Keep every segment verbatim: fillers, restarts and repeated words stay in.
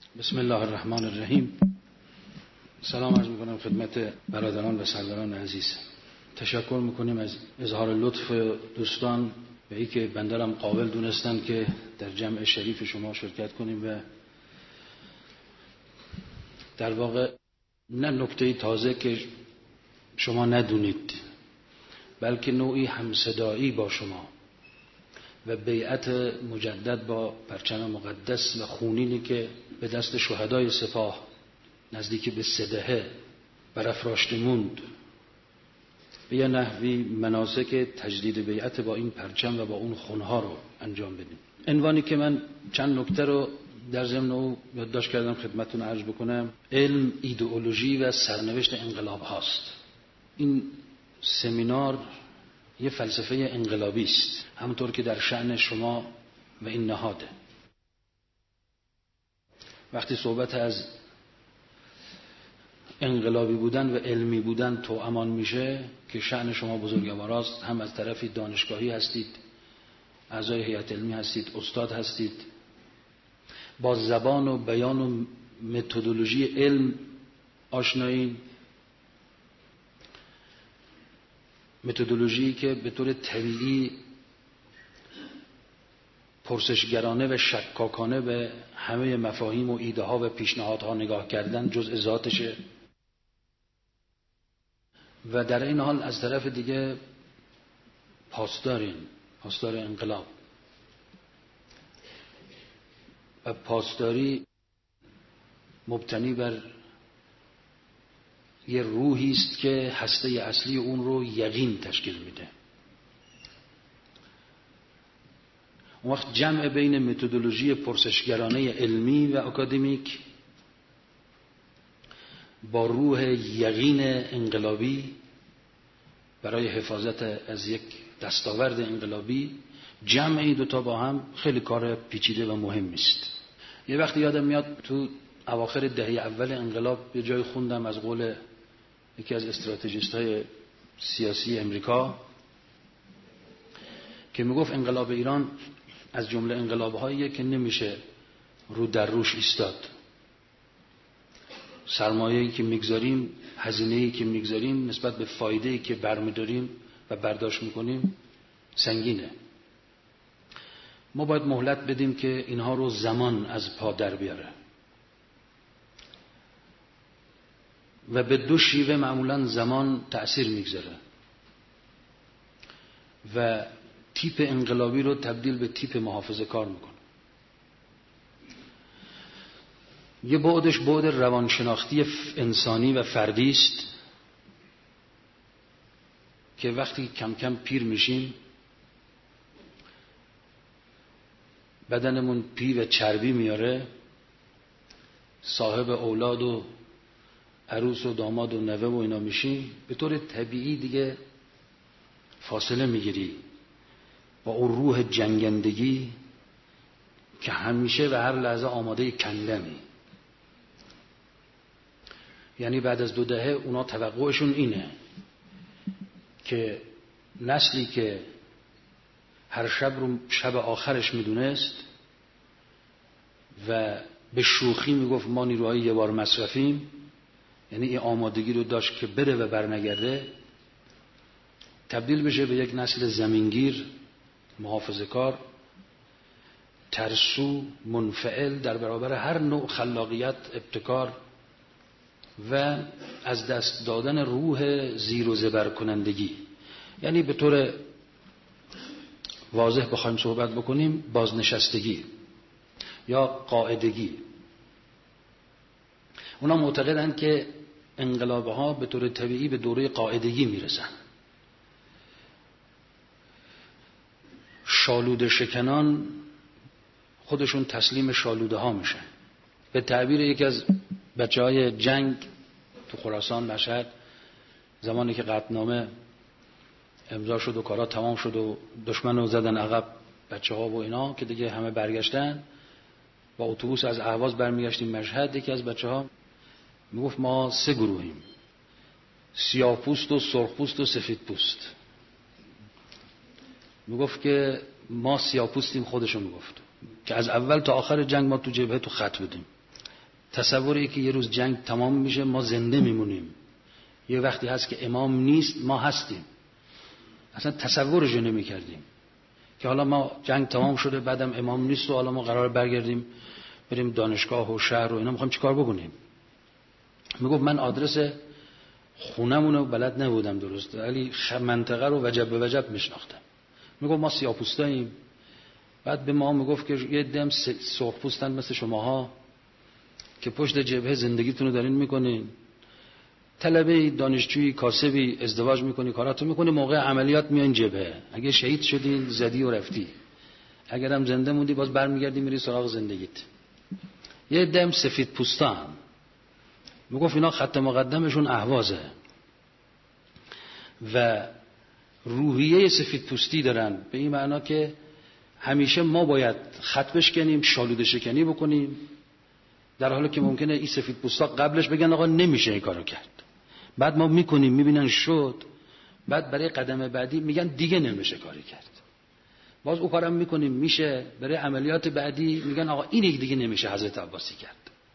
بسم الله الرحمن الرحیم. سلام عرض میکنم خدمت برادران و سروران عزیز. تشکر میکنیم از اظهار لطف دوستان و ای که بندرم قابل دونستن که در جمع شریف شما شرکت کنیم و در واقع نه نکته تازه که شما ندونید، بلکه نوعی همصدایی با شما و بیعت مجدد با پرچم مقدس و خونینی که به دست شهدای سپاه نزدیک به سه دهه برافراشته موند، به یه نحوی مناسک تجدید بیعت با این پرچم و با اون خونها رو انجام بدیم. عنوانی که من چند نکته رو در ضمن او یادداشت کردم خدمتتون عرض بکنم: علم، ایدئولوژی و سرنوشت انقلاب هاست. این سمینار یه فلسفه انقلابی است، همونطور که در شأن شما و این نهاده. وقتی صحبت از انقلابی بودن و علمی بودن توامان میشه که شأن شما بزرگواراست، هم از طرفی دانشگاهی هستید، اعضای هیئت علمی هستید، استاد هستید، با زبان و بیان و متدولوژی علم آشنایین، متدولوژی که به طور طبیعی پرسشگرانه و شکاکانه به همه مفاهیم و ایده ها و پیشنهادها نگاه کردن جزء ذاتشه، و در این حال از طرف دیگه پاسدارین، پاسدار انقلاب. و پاسداری مبتنی بر یه روحی است که هسته اصلی اون رو یقین تشکیل میده. اون وقت جمع بین متدولوژی پرسشگرانه علمی و اکادمیک با روح یقین انقلابی برای حفاظت از یک دستاورد انقلابی، جمع این دوتا با هم خیلی کار پیچیده و مهمی است. یه وقتی یادم میاد تو اواخر دهه اول انقلاب یه جای خوندم از قول یکی از استراتژیست های سیاسی امریکا که میگفت انقلاب ایران از جمله انقلاب‌هاییه که نمیشه رو در روش ایستاد. سرمایه‌ای که میگذاریم، هزینه‌ای که میگذاریم نسبت به فایده‌ای که برمی‌داریم و برداشت میکنیم سنگینه. ما باید مهلت بدیم که اینها رو زمان از پا در بیاره. و به دو شیوه معمولاً زمان تأثیر میگذاره و تیپ انقلابی رو تبدیل به تیپ محافظه کار میکنه. یه بعدش بعد روانشناختی انسانی و فردی است که وقتی کم کم پیر میشیم بدنمون پی و چربی میاره، صاحب اولاد و عروس و داماد و نوه و اینا میشیم، به طور طبیعی دیگه فاصله میگیری با اون روح جنگندگی که همیشه و هر لحظه آماده کندنی. یعنی بعد از دو دهه اونا توقعشون اینه که نسلی که هر شب رو شب آخرش میدونست و به شوخی میگفت ما نیروهای یه بار مصرفیم، یعنی این آمادگی رو داشت که بره و برنگرده، تبدیل بشه به یک نسل زمینگیر، محافظه‌کار، ترسو، منفعل در برابر هر نوع خلاقیت، ابتکار و از دست دادن روح زیر و زبر کنندگی. یعنی به طور واضح بخوایم صحبت بکنیم، بازنشستگی یا قاعدگی. اونا معتقدند که انقلاب‌ها به طور طبیعی به دوره قاعدگی میرسن. شالوده شکنان خودشون تسلیم شالوده ها میشن. به تعبیر یکی از بچه های جنگ تو خراسان مشهد، زمانی که قطعنامه امضا شد و کارا تمام شد و دشمن رو زدن عقب بچه ها و اینا که دیگه همه برگشتن، با اتوبوس از اهواز برمیگشتیم مشهد، یکی از بچه ها میگفت ما سه گروهیم: سیاه پوست و سرخ پوست و سفید پوست. میگفت که ما سیاه پوستیم، خودشو میگفت که از اول تا آخر جنگ ما تو جبهه تو خط بودیم تصوری که یه روز جنگ تمام میشه ما زنده میمونیم، یه وقتی هست که امام نیست ما هستیم. اصلا تصورش رو نمی‌کردیم که حالا ما جنگ تمام شده بعدم امام نیست و حالا ما قرار برگردیم بریم دانشگاه و شهر و اینا می‌خوایم چیکار بکنیم. میگفت من آدرس خونمون رو بلد نبودم درست، ولی منطقه رو وجب به وجب میشناختم. میگفت ما سیاه‌پوستاییم. بعد به ما میگفت که یه دم سرخپوستن مثل شماها که پشت جبهه زندگیتون رو دارین میکنین، طلبه دانشجویی کاسبی ازدواج میکنی کاراتو میکنی، موقع عملیات میان جبهه، اگه شهید شدی زدی و رفتی، اگرم زنده موندی باز برمیگردی میری سراغ زندگیت. یه دم سفید پوستان میگفت اینا خط مقدمشون اهوازه و روحیه سفید پوستی دارن، به این معنا که همیشه ما باید خط بشکنیم، شالوده شکنی بکنیم، در حالی که ممکنه این سفید پوستا قبلش بگن آقا نمیشه این کارو کرد، بعد ما میکنیم میبینن شد، بعد برای قدم بعدی میگن دیگه نمیشه کاری کرد، باز او کارم میکنیم میشه، برای عملیات بعدی میگن آقا این دیگه نمیشه حضرت عباسی کرد.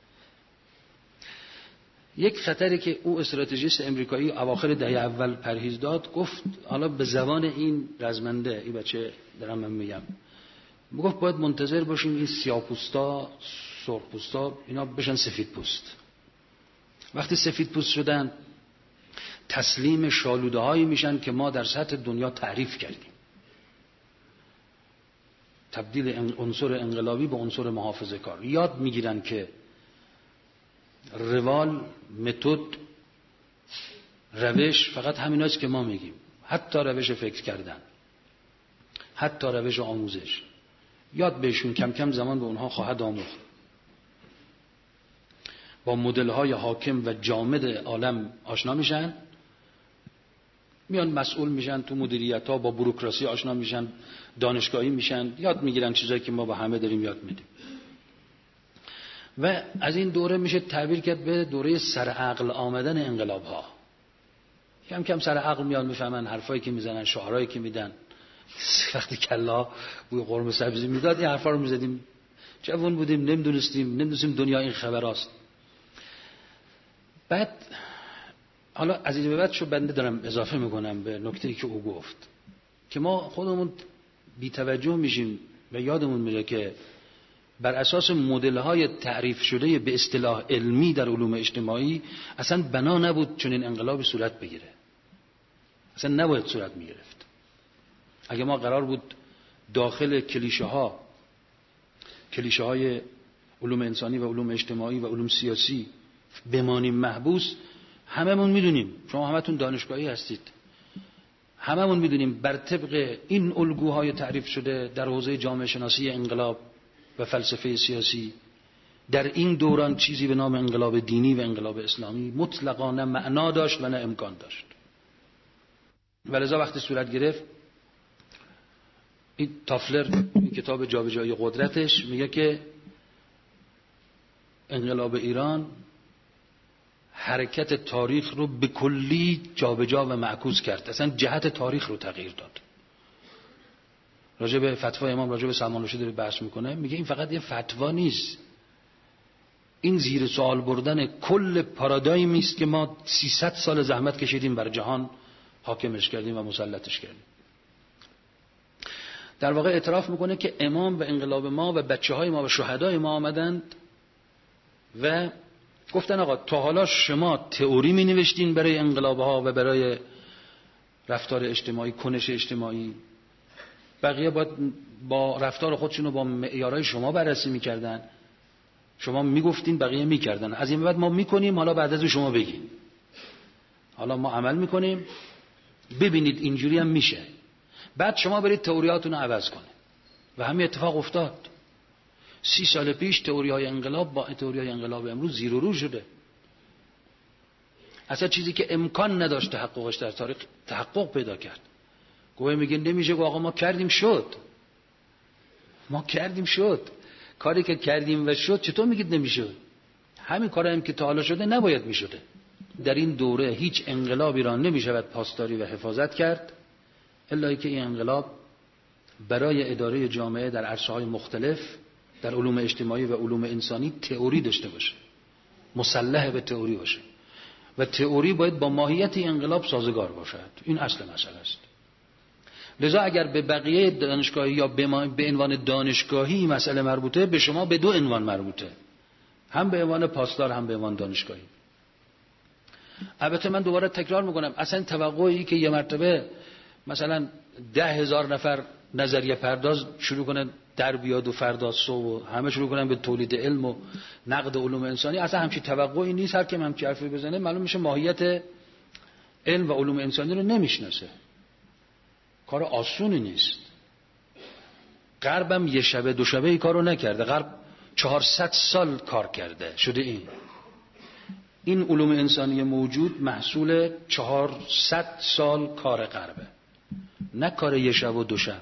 یک خطری که او استراتژیست امریکایی اواخر دهه اول پرهیز داد، گفت حالا به زبان این رزمنده، این بچه دارم من میگم، گفت باید منتظر باشیم این سیاه‌پوستا سرخپوستا اینا بشن سفید پوست. وقتی سفید پوست شدن تسلیم شالوده هایی میشن که ما در سطح دنیا تعریف کردیم، تبدیل عنصر انقلابی به عنصر محافظه کار. یاد میگیرن که روال، متد، روش فقط همیناست که ما میگیم، حتی روش فکر کردن، حتی روش آموزش. یاد بهشون کم کم زمان به اونها خواهد آموخت. با مدل های حاکم و جامد عالم آشنا میشن، میان مسئول میشن تو مدیریت ها، با بوروکراسی آشنا میشن، دانشگاهی میشن، یاد میگیرن چیزایی که ما با همه داریم یاد میدیم. و از این دوره میشه تعبیر کرد به دوره سرعقل آمدن انقلاب ها. کم کم سرعقل میان، میفهمن حرفایی که میزنن، شعارهایی که میدن. وقتی کلا بوی قرمه سبزی میداد این حرفا رو میزدیم، جوان بودیم نمیدونستیم نمیدونستیم دنیا این خبراست. بعد حالا از این به بعد شو بنده دارم اضافه میکنم به نکته‌ای که او گفت که ما خودمون بی توجه میشیم و یادمون میره که بر اساس مدل‌های تعریف شده به اصطلاح علمی در علوم اجتماعی اصلا بنا نبود چنین انقلابی صورت بگیره، اصلا نباید صورت میگرفت. اگه ما قرار بود داخل کلیشه ها کلیشه های علوم انسانی و علوم اجتماعی و علوم سیاسی بمانیم محبوس، هممون میدونیم، شما همتون دانشگاهی هستید، هممون میدونیم بر طبق این الگوهای تعریف شده در حوزه جامعه شناسی انقلاب و فلسفه سیاسی در این دوران چیزی به نام انقلاب دینی و انقلاب اسلامی مطلقاً نه معنا داشت و نه امکان داشت. ولذا وقتی صورت گرفت، این تافلر این کتاب جابجایی قدرتش میگه که انقلاب ایران حرکت تاریخ رو به کلی جابجا و معکوس کرد، اصلا جهت تاریخ رو تغییر داد. راجع به فتوا امام راجع به سلمان رشدی داره بحث میکنه، میگه این فقط یه فتوا نیست، این زیر سوال بردن کل پارادایمی است که ما سیصد سال زحمت کشیدیم بر جهان حاکمش کردیم و مسلطش کردیم. در واقع اعتراف میکنه که امام و انقلاب ما و بچه‌های ما و شهدای ما آمدند و گفتن آقا تا حالا شما تئوری می نوشتین برای انقلاب‌ها و برای رفتار اجتماعی، کنش اجتماعی، بقیه باید با رفتار خودشونو با معیارهای شما بررسی میکردن، شما میگفتین بقیه میکردن، از این بعد ما میکنیم، حالا بعد از شما بگین، حالا ما عمل میکنیم ببینید اینجوری هم میشه، بعد شما برید تئوریاتون رو عوض کنید. و همین اتفاق افتاد. سی سال پیش تئوری‌های انقلاب با تئوری‌های انقلاب امروز زیر و رو شده. اصلا چیزی که امکان نداشت تحققش در تاریخ تحقق پیدا کرد. گویا میگه نمیشه، آقا ما کردیم شد، ما کردیم شد، کاری که کردیم و شد چطور میگید نمیشد؟ همین کاری هم که تا حالا شده نباید میشده. در این دوره هیچ انقلابی را نمیشود پاسداری و حفاظت کرد الا که این انقلاب برای اداره جامعه در عرصه‌های مختلف در علوم اجتماعی و علوم انسانی تئوری داشته باشه. مسلح به تئوری باشه و تئوری باید با ماهیت انقلاب سازگار باشد. این اصل مسئله است. لذا اگر به بقیه دانشگاهی یا به عنوان دانشگاهی مسئله مربوطه، به شما به دو عنوان مربوطه، هم به عنوان پاسدار هم به عنوان دانشگاهی. البته من دوباره تکرار میکنم، اصلا توقعی که یه مرتبه مثلا ده هزار نفر نظریه پرداز شروع کنن در بیاد و فردا صبح و همه شروع کنن به تولید علم و نقد علوم انسانی، اصلا همچین توقعی نیست. هر کی همچین حرفی بزنه معلوم میشه ماهیت علم و علوم انسانی رو نمیشناسه. کار آسونی نیست. غربم یه شبه دو شبه این کارو نکرده. غرب چهارصد سال کار کرده شده. این این علوم انسانی موجود محصول چهارصد سال کار غربه، نه کار یه شب و دو شب.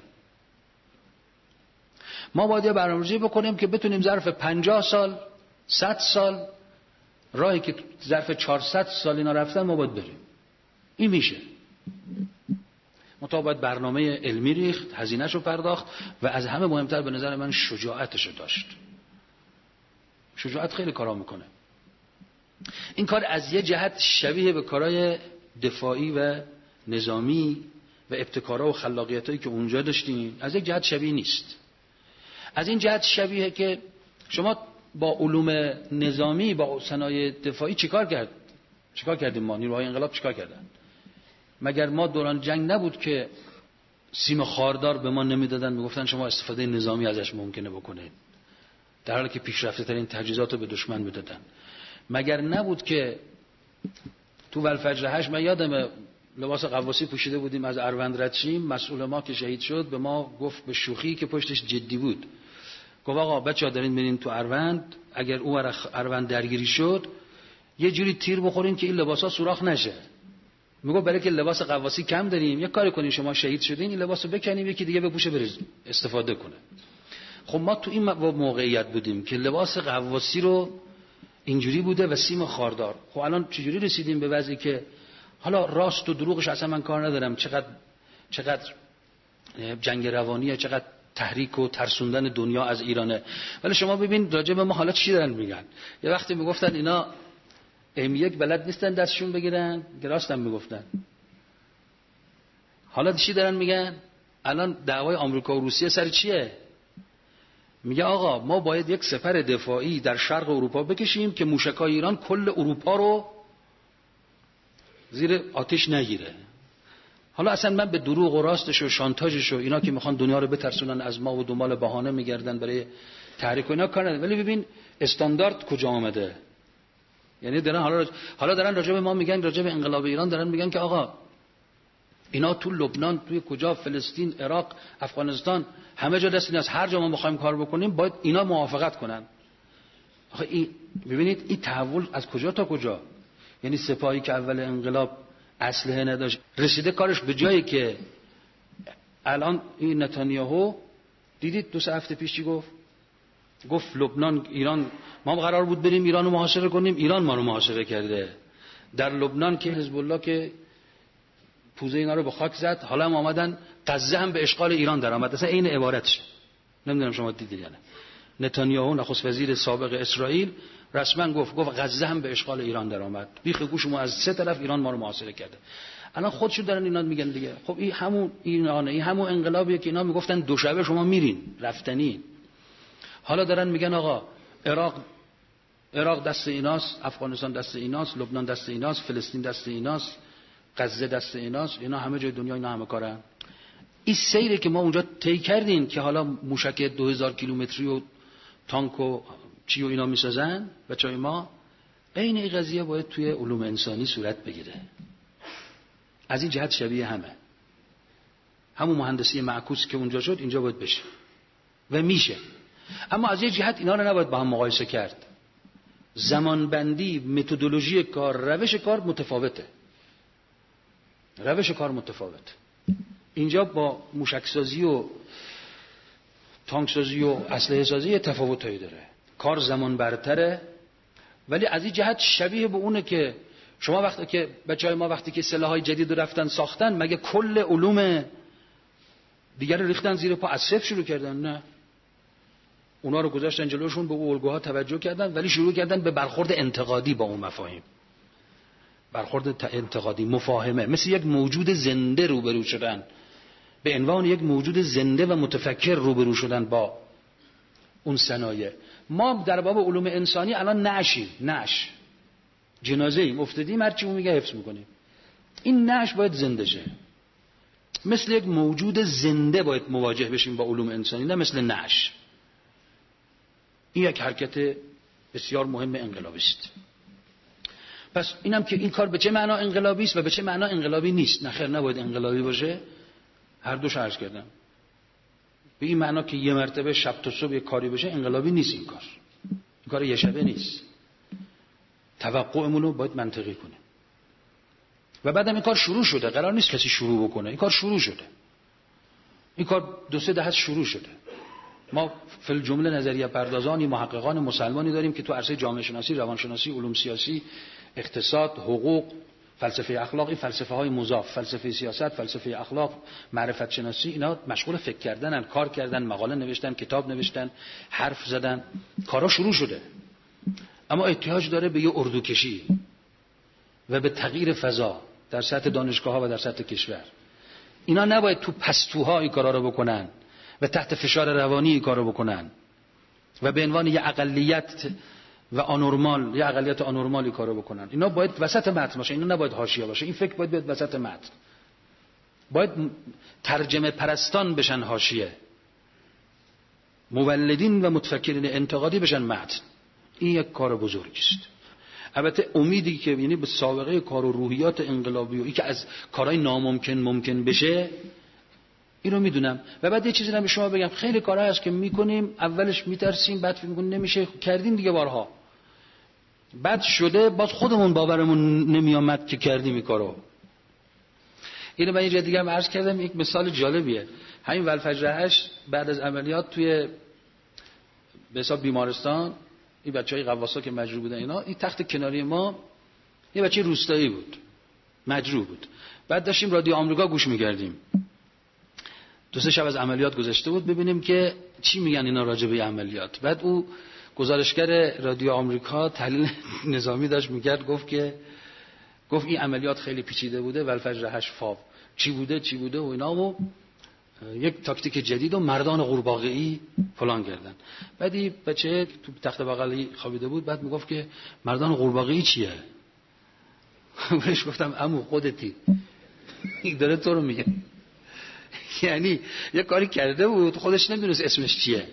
ما باید یه برنامه‌ریزی بکنیم که بتونیم ظرف پنجاه سال، صد سال، راهی که ظرف چهارصد سال اینا رفتن ما باید بریم. این میشه. مطابق برنامه علمی ریخت، هزینه‌شو پرداخت و از همه مهمتر به نظر من شجاعتشو داشت. شجاعت خیلی کارا میکنه. این کار از یه جهت شبیه به کارهای دفاعی و نظامی و ابتکارها و خلاقیتایی که اونجا داشتیم، از یک جهت شبیه نیست. از این جهت شبیه که شما با علوم نظامی، با صنایع دفاعی چیکار کرد؟ چیکار کردیم ما؟ نیروهای انقلاب چیکار کردن؟ مگر ما دوران جنگ نبود که سیم خاردار به ما نمیدادن، میگفتن شما استفاده نظامی ازش ممکنه بکنید، در حالی که پیشرفته ترین تجهیزات رو به دشمن میدادن؟ مگر نبود که تو ولفجر هشت من یادمه لباس قواسی پوشیده بودیم از اروند رد شیم، مسئول ما که شهید شد به ما گفت به شوخی که پشتش جدی بود، گفت آقا بچه‌ها دارین برین تو اروند، اگر اون اروند درگیری شد یه جوری تیر بخورین که این لباسا سوراخ نشه. میگه برای که لباس قواسی کم داریم، یه کاری کنین شما شهید شدین این لباسو بکنیم یکی دیگه بپوشه بره استفاده کنه. خب ما تو این موقعیت بودیم که لباس قواسی رو اینجوری بوده و سیم خاردار. خب الان چجوری رسیدیم به وضعی که حالا راست و دروغش اصلا من کار ندارم، چقدر چقدر جنگ روانیه، چقدر تحریک و ترسوندن دنیا از ایرانه، ولی شما ببین راجع به ما حالا چی دارن میگن. یه وقتی میگفتن اینا ام یک بلد نیستن دستشون بگیرن، که راستم میگفتن. حالا چی دارن میگن؟ الان دعوای آمریکا و روسیه سر چیه؟ میگه آقا ما باید یک سپر دفاعی در شرق اروپا بکشیم که موشکای ایران کل اروپا رو زیر آتش نگیره. حالا اصلا من به دروغ و راستش و شانتاژش و اینا که میخوان دنیا رو بترسونن از ما و دنبال بهانه میگردن برای تحریک و اینا کار ندارم، ولی ببین استاندارد کجا آمده. یعنی دارن حالا حالا دارن راجع به ما میگن، راجع به انقلاب ایران دارن میگن که آقا اینا تو لبنان، توی کجا، فلسطین، عراق، افغانستان، همه جا دست ایناست، هر جا ما میخوایم کار بکنیم باید اینا موافقت کنن. آخه این ببینید این تحول از کجا تا کجا. یعنی سپاهی که اول انقلاب اسلحه نداشت رسیده کارش به جایی که الان این نتانیاهو دیدید دو سه هفته پیش چی گفت؟ گفت لبنان ایران، ما قرار بود بریم ایران رو محاصره کنیم، ایران ما رو محاصره کرده. در لبنان که حزب الله که پوزه اینا رو به خاک زد، حالا هم آمدن غزه هم به اشغال ایران در آمد. اصلا این عبارتشه. نمیدونم شما دیدید یا نه. نتانیاهو نخست وزیر سابق اسرائیل رسما گفت گفت غزه هم به اشغال ایران در آمد. بیخ گوش ما از سه طرف ایران ما رو محاصره کرده. الان خودشون دارن اینا میگن دیگه. خب این همون ایرانه، این همون انقلابیه که اینا میگفتن دو شبه شما میرین رفتنی. حالا دارن میگن آقا عراق عراق دست ایناست، افغانستان دست ایناست، لبنان دست ایناست، فلسطین دست ایناست، غزه دست ایناست، اینا همه جای دنیا اینا همه کارن. این سیری که ما اونجا طی کردیم که حالا موشک دو هزار کیلومتری و تانک و چی و اینا میسازن بچهای ما، عین این قضیه باید توی علوم انسانی صورت بگیره. از این جهت شبیه همه. همون مهندسی معکوس که اونجا شد اینجا باید بشه و میشه. اما از یه جهت اینا رو نباید با هم مقایسه کرد. زمانبندی، متدولوژی کار، روش کار متفاوته. روش کار متفاوت. اینجا با موشکسازی و تانکسازی و اسلحه سازی تفاوتایی داره. کار زمان برتره، ولی از این جهت شبیه به اونه که شما وقتی که بچهای ما وقتی که سلاح‌های جدید رو رفتن ساختن، مگه کل علوم دیگر رو ریختن زیر پا از صفر شروع کردن؟ نه. اونا رو گذاشتن جلوشون، به الگوها توجه کردن، ولی شروع کردن به برخورد انتقادی با اون مفاهیم، برخورد انتقادی، مفاهمه، مثل یک موجود زنده روبرو شدن، به عنوان یک موجود زنده و متفکر روبرو شدن با اون صنایع. ما در باب علوم انسانی الان نعشیم، نعش جنازه ایم، افتادیم، هر چی اون میگه حفظ میکنیم. این نعش باید زنده شه، مثل یک موجود زنده باید مواجه بشیم با علوم انسانی، نه مثل نعش. این یک حرکت بسیار مهم انقلابی است. پس اینم که این کار به چه معنا انقلابی است و به چه معنا انقلابی نیست. نخیر، نباید انقلابی باشه، هر دوش عرض کردم. به این معنا که یه مرتبه شب تا صبح یک کاری بشه انقلابی نیست. این کار این کار یه شبه نیست. توقعمون رو باید منطقی کنیم. و بعدم این کار شروع شده، قرار نیست کسی شروع بکنه، این کار شروع شده. این کار دو سه دهه شروع شده. ما فی الجمله نظریه پردازانی، محققان مسلمانی داریم که تو عرصه جامعه شناسی، روانشناسی، علوم سیاسی، اقتصاد، حقوق، فلسفه اخلاقی، فلسفه های مضاف، فلسفه سیاست، فلسفه اخلاق، معرفت شناسی، اینا مشغول فکر کردنن، کار کردن، مقاله نوشتن، کتاب نوشتن، حرف زدن، کارا شروع شده. اما احتیاج داره به یه اردوکشی و به تغییر فضا در سطح دانشگاه‌ها و در سطح کشور. اینا نباید تو پستوها این کارا رو بکنن و تحت فشار روانی این کارو بکنن و به عنوان یه اقلیت و آنورمال، یه اقلیت آنورمالی کارو بکنن. اینا باید وسط متن باشه، اینا نباید حاشیه باشه. این فکر باید بیاد وسط متن. باید ترجمه پرستان بشن حاشیه، مولدین و متفکرین انتقادی بشن متن. این یک کار بزرگی است. البته امیدی که یعنی به سابقه کار و روحیات انقلابی و این که از کارهای ناممکن ممکن بشه، اینو میدونم. و بعد یه چیزی رو به شما بگم، خیلی کارها هست که میکنیم، اولش میترسیم، بعد فکر میکنیم نمیشه، کردیم دیگه بارها، بعد شده، باز خودمون باورمون نمیامد که کردیم این کارو. اینو من یه جا دیگه هم عرض کردم، یک مثال جالبیه. همین ولفجر هشت بعد از عملیات توی به حساب بیمارستان، این بچهای قواسا که مجروح بودن اینا، این تخت کناری ما یه بچه روستایی بود، مجروح بود. بعد داشتیم رادیو آمریکا گوش می‌کردیم. دو سه شب از عملیات گذشته بود، ببینیم که چی میگن اینا راجع به عملیات. بعد او گزارشگر رادیو آمریکا تحلیل نظامی داشت میکرد، گفت که گفت این عملیات خیلی پیچیده بوده، ولفجر هشت فاو چی بوده چی بوده و اینا، و یک تاکتیک جدید و مردان قورباغه‌ای فلان کردن. بعدی بچه تو تخت بغلی خوابیده بود، بعد میگفت که مردان قورباغه‌ای چیه؟ بهش گفتم عمو خودتی، این داره تو رو میگه. یعنی یه کاری کرده بود خودش نمیدونست اسمش چیه.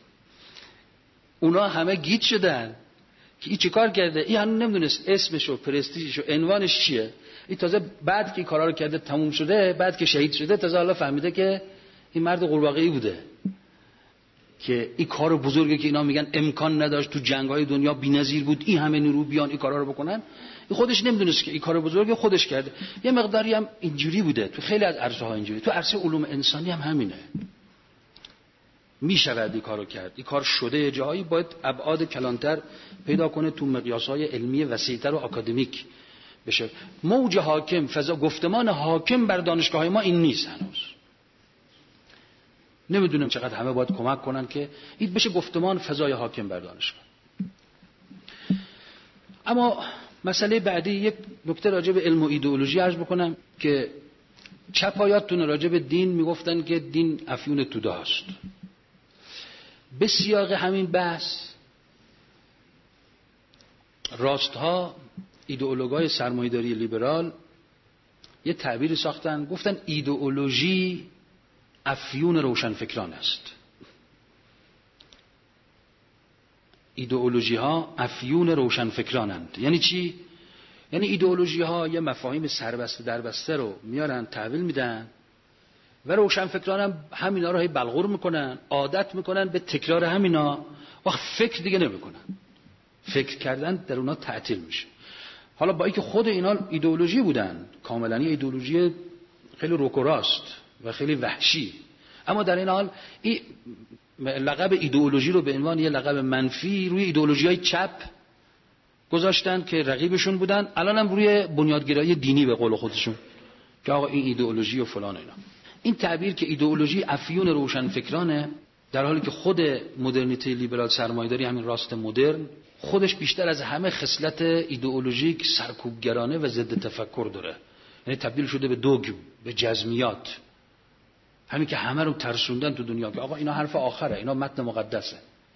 اونا همه گیج شدن که این چی کار کرده، این هنوز نمیدونست اسمش و پرستیژش و عنوانش چیه. این تازه بعد که کارا رو کرده تموم شده، بعد که شهید شده، تازه حالا فهمیده که این مرد قورباغه‌ای بوده که این کار بزرگی که اینا میگن امکان نداشت، تو جنگ‌های دنیا بی‌نظیر بود، این همه نیرو بیان این کارا رو بکنن. این خودش نمیدونست که این کار بزرگی خودش کرده. یه مقداری هم اینجوری بوده تو خیلی از عرصه‌ها، اینجوری تو عرصه علوم انسانی هم همینه. میشود این کارو کرد، این کار شده، جایی باید ابعاد کلانتر پیدا کنه، تو مقیاس‌های علمی وسیع‌تر و آکادمیک بشه. موج حاکم، فضا گفتمان حاکم بر دانشگاه‌های ما این نیست هنوز. نمیدونم چقدر همه باید کمک کنن که این بشه گفتمان فضای حاکم بر دانشگاه. اما مسئله بعدی، یک نکته راجع به علم و ایدئولوژی عرض بکنم که چپایاتون راجع به دین میگفتن که دین افیون توده است. به سیاق همین بحث راستها ایدئولوژهای سرمایه‌داری لیبرال یه تعبیری ساختن، گفتن ایدئولوژی افیون روشنفکران است. ایدئولوژی ها افیون روشنفکرانند. یعنی چی؟ یعنی ایدئولوژی ها یه مفاهیم سربسته دربسته رو میارن تحویل میدن و روشنفکران هم همینا رو هی بلغور میکنن، عادت میکنن به تکرار همینا و فکر دیگه نمیکنن. فکر کردن در اونا تعطیل میشه. حالا با اینکه خود اینا ایدئولوژی بودن، کاملا ایدئولوژی خیلی روکوراست و خیلی وحشی، اما در این حال این لقب ایدئولوژی رو به عنوان یه لقب منفی روی ایدئولوژی‌های چپ گذاشتن که رقیبشون بودن. الان هم روی بنیادگرایی دینی به قول خودشون که آقا این ایدئولوژی و فلان اینا. این تعبیر که ایدئولوژی افیون روشنفکرانه، در حالی که خود مدرنیته لیبرال سرمایه‌داری، همین راست مدرن، خودش بیشتر از همه خصلت ایدئولوژیک سرکوبگرانه و ضد تفکر داره. یعنی تبدیل شده به دوگم، به جزمیات، همین که همه رو ترسوندن تو دنیا که آقا اینا حرف آخره، اینا متن مقدسه.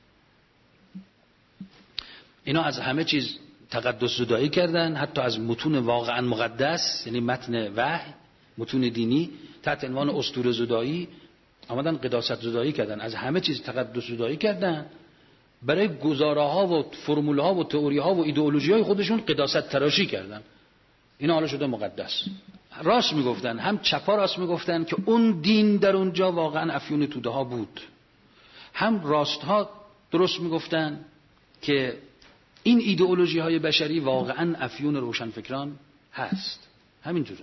اینا از همه چیز تقدس زدایی کردن، حتی از متون واقعا مقدس، یعنی متن وحی، متون دینی، تحت عنوان اسطوره زدایی آمدن قداست زدایی کردن، از همه چیز تقدس زدایی کردن، برای گزاره‌ها و فرمول‌ها و تئوری‌ها و ایدئولوژی‌های خودشون قداست تراشی کردن. اینا حالا شده مقدس. راست میگفتن، هم چپا راست میگفتن که اون دین در اونجا واقعا افیون توده ها بود، هم راست ها درست میگفتن که این ایدئولوژی های بشری واقعا افیون روشنفکران هست. همینجوره.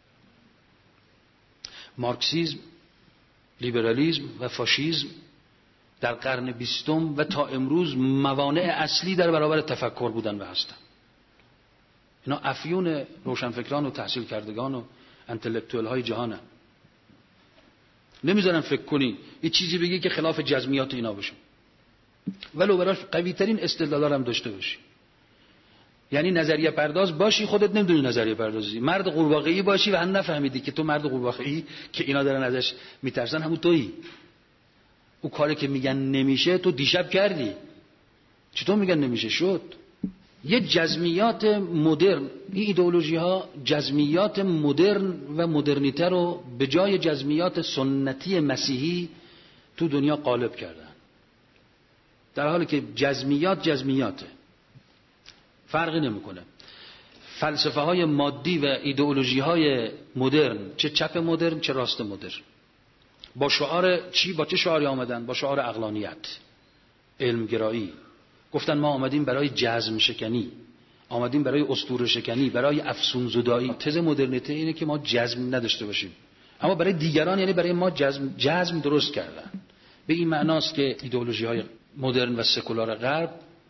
مارکسیسم، لیبرالیسم و فاشیسم در قرن بیستم و تا امروز موانع اصلی در برابر تفکر بودن و هستن. اینا افیون روشنفکران و تحصیل کردگان و انتلکتوئل های جهانه. نمیذارن فکر کنی یه چیزی بگی که خلاف جزمیات اینا بشه، ولو براش قوی ترین استدلال هم داشته باشی. یعنی نظریه پرداز باشی، خودت نمیدونی نظریه پردازی، مرد قورباغه‌ای باشی و هم نفهمیدی که تو مرد قورباغه‌ای که اینا دارن ازش میترسن همون تویی. اون کاری که میگن نمیشه تو دیشب کردی. چطور میگن نمیشه؟ شد. یه جزمیات مدرن، این ایدئولوژی ها جزمیات مدرن و مدرنیته رو به جای جزمیات سنتی مسیحی تو دنیا غالب کردن، در حالی که جزمیات جزمیاته، فرقی نمیکنه. فلسفه های مادی و ایدئولوژی های مدرن، چه چپ مدرن چه راست مدرن، با شعار چی؟ با چه شعاری آمدن؟ با شعار عقلانیت، علمگرایی. گفتن ما آمدیم برای جزم شکنی، آمدیم برای اسطوره شکنی، برای افسون زدایی. تز مدرنیته اینه که ما جزم نداشته باشیم، اما برای دیگران یعنی برای ما جزم جزم درست کردن. به این معناست که ایدئولوژی های مدرن و سکولار غرب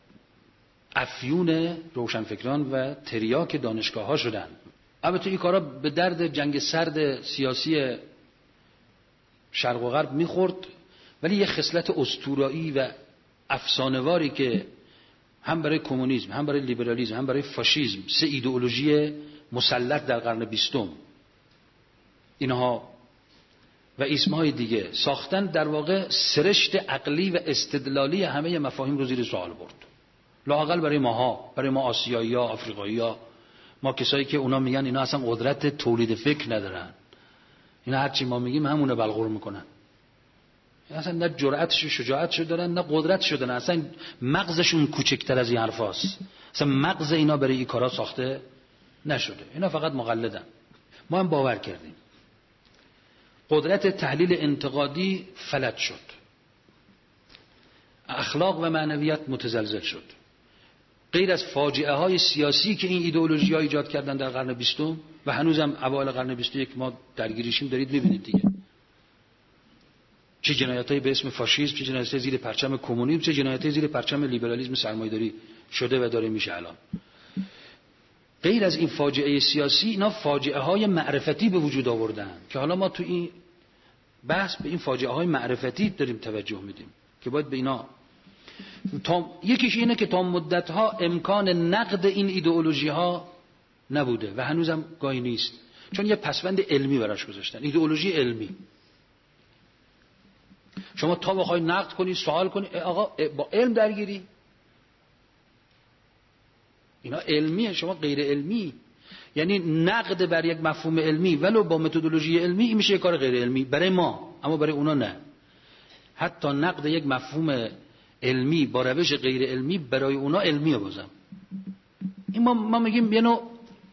افیون روشنفکران و تریاک دانشگاه ها شدن. البته این کارا به درد جنگ سرد سیاسی شرق و غرب میخورد، ولی یه خصلت اسطورایی و افسانه‌واری که هم برای کمونیسم، هم برای لیبرالیسم، هم برای فاشیسم، سه ایدئولوژی مسلط در قرن بیستم، اینها و اسمهای دیگه ساختن، در واقع سرشت عقلی و استدلالی همه مفاهیم رو زیر سوال برد. لااقل برای ماها، برای ما آسیایی‌ها، آفریقایی‌ها، ما کسایی که اونا میگن اینا اصلا قدرت تولید فکر ندارن، اینا هرچی ما میگیم همونه بلغور میکنن، اصلا نه جرأتش و شجاعتش دارن نه قدرتش دارن، اصلا مغزشون کوچکتر از این حرفاست، اصلا مغز اینا برای این کارا ساخته نشده، اینا فقط مقلدن. ما هم باور کردیم قدرت تحلیل انتقادی فلج شد، اخلاق و معنویت متزلزل شد. غیر از فاجعه های سیاسی که این ایدئولوژی ها ایجاد کردن در قرن بیستم و هنوزم اوایل قرن بیست و یک ما درگیریشیم، دارید میبینید دیگه، چه جنایتایی به اسم فاشیسم، چه جنایتایی زیر پرچم کمونیسم، چه جنایتایی زیر پرچم لیبرالیسم سرمایه‌داری شده و داره میشه الان. غیر از این فاجعه سیاسی، اینا فاجعه های معرفتی به وجود آوردن که حالا ما تو این بحث به این فاجعه های معرفتی داریم توجه میدیم که باید به اینا تا... یکیش اینه که تا مدت ها امکان نقد این ایدئولوژی ها نبوده و هنوزم گاهی نیست، چون یه پسوند علمی براش گذاشتن، ایدئولوژی علمی. شما تا بخوای نقد کنی، سوال کنی، آقا با علم درگیری، اینا علمیه، شما غیر علمی. یعنی نقد بر یک مفهوم علمی ولو با متدولوژی علمی این میشه یک کار غیر علمی برای ما، اما برای اونا نه. حتی نقد یک مفهوم علمی با روش غیر علمی برای اونا علمیه بازم. این ما, ما میگیم یه نوع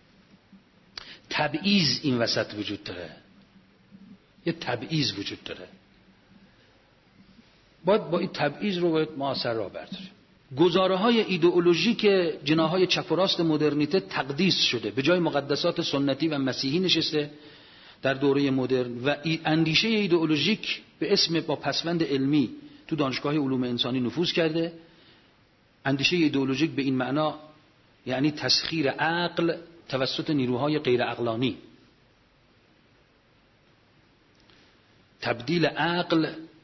تبعیض این وسط وجود داره، یه تبعیض وجود داره، باید با این تبعیض رو باید ما اثر را برداریم. گزاره های ایدئولوژیک جناهای چپ و راست مدرنیته تقدیس شده، به جای مقدسات سنتی و مسیحی نشسته در دوره مدرن و اندیشه ایدئولوژیک به اسم با پسوند علمی تو دانشگاه علوم انسانی نفوذ کرده. اندیشه ایدئولوژیک به این معنا یعنی تسخیر عقل توسط نیروهای غیر عقلانی، تبدیل عقل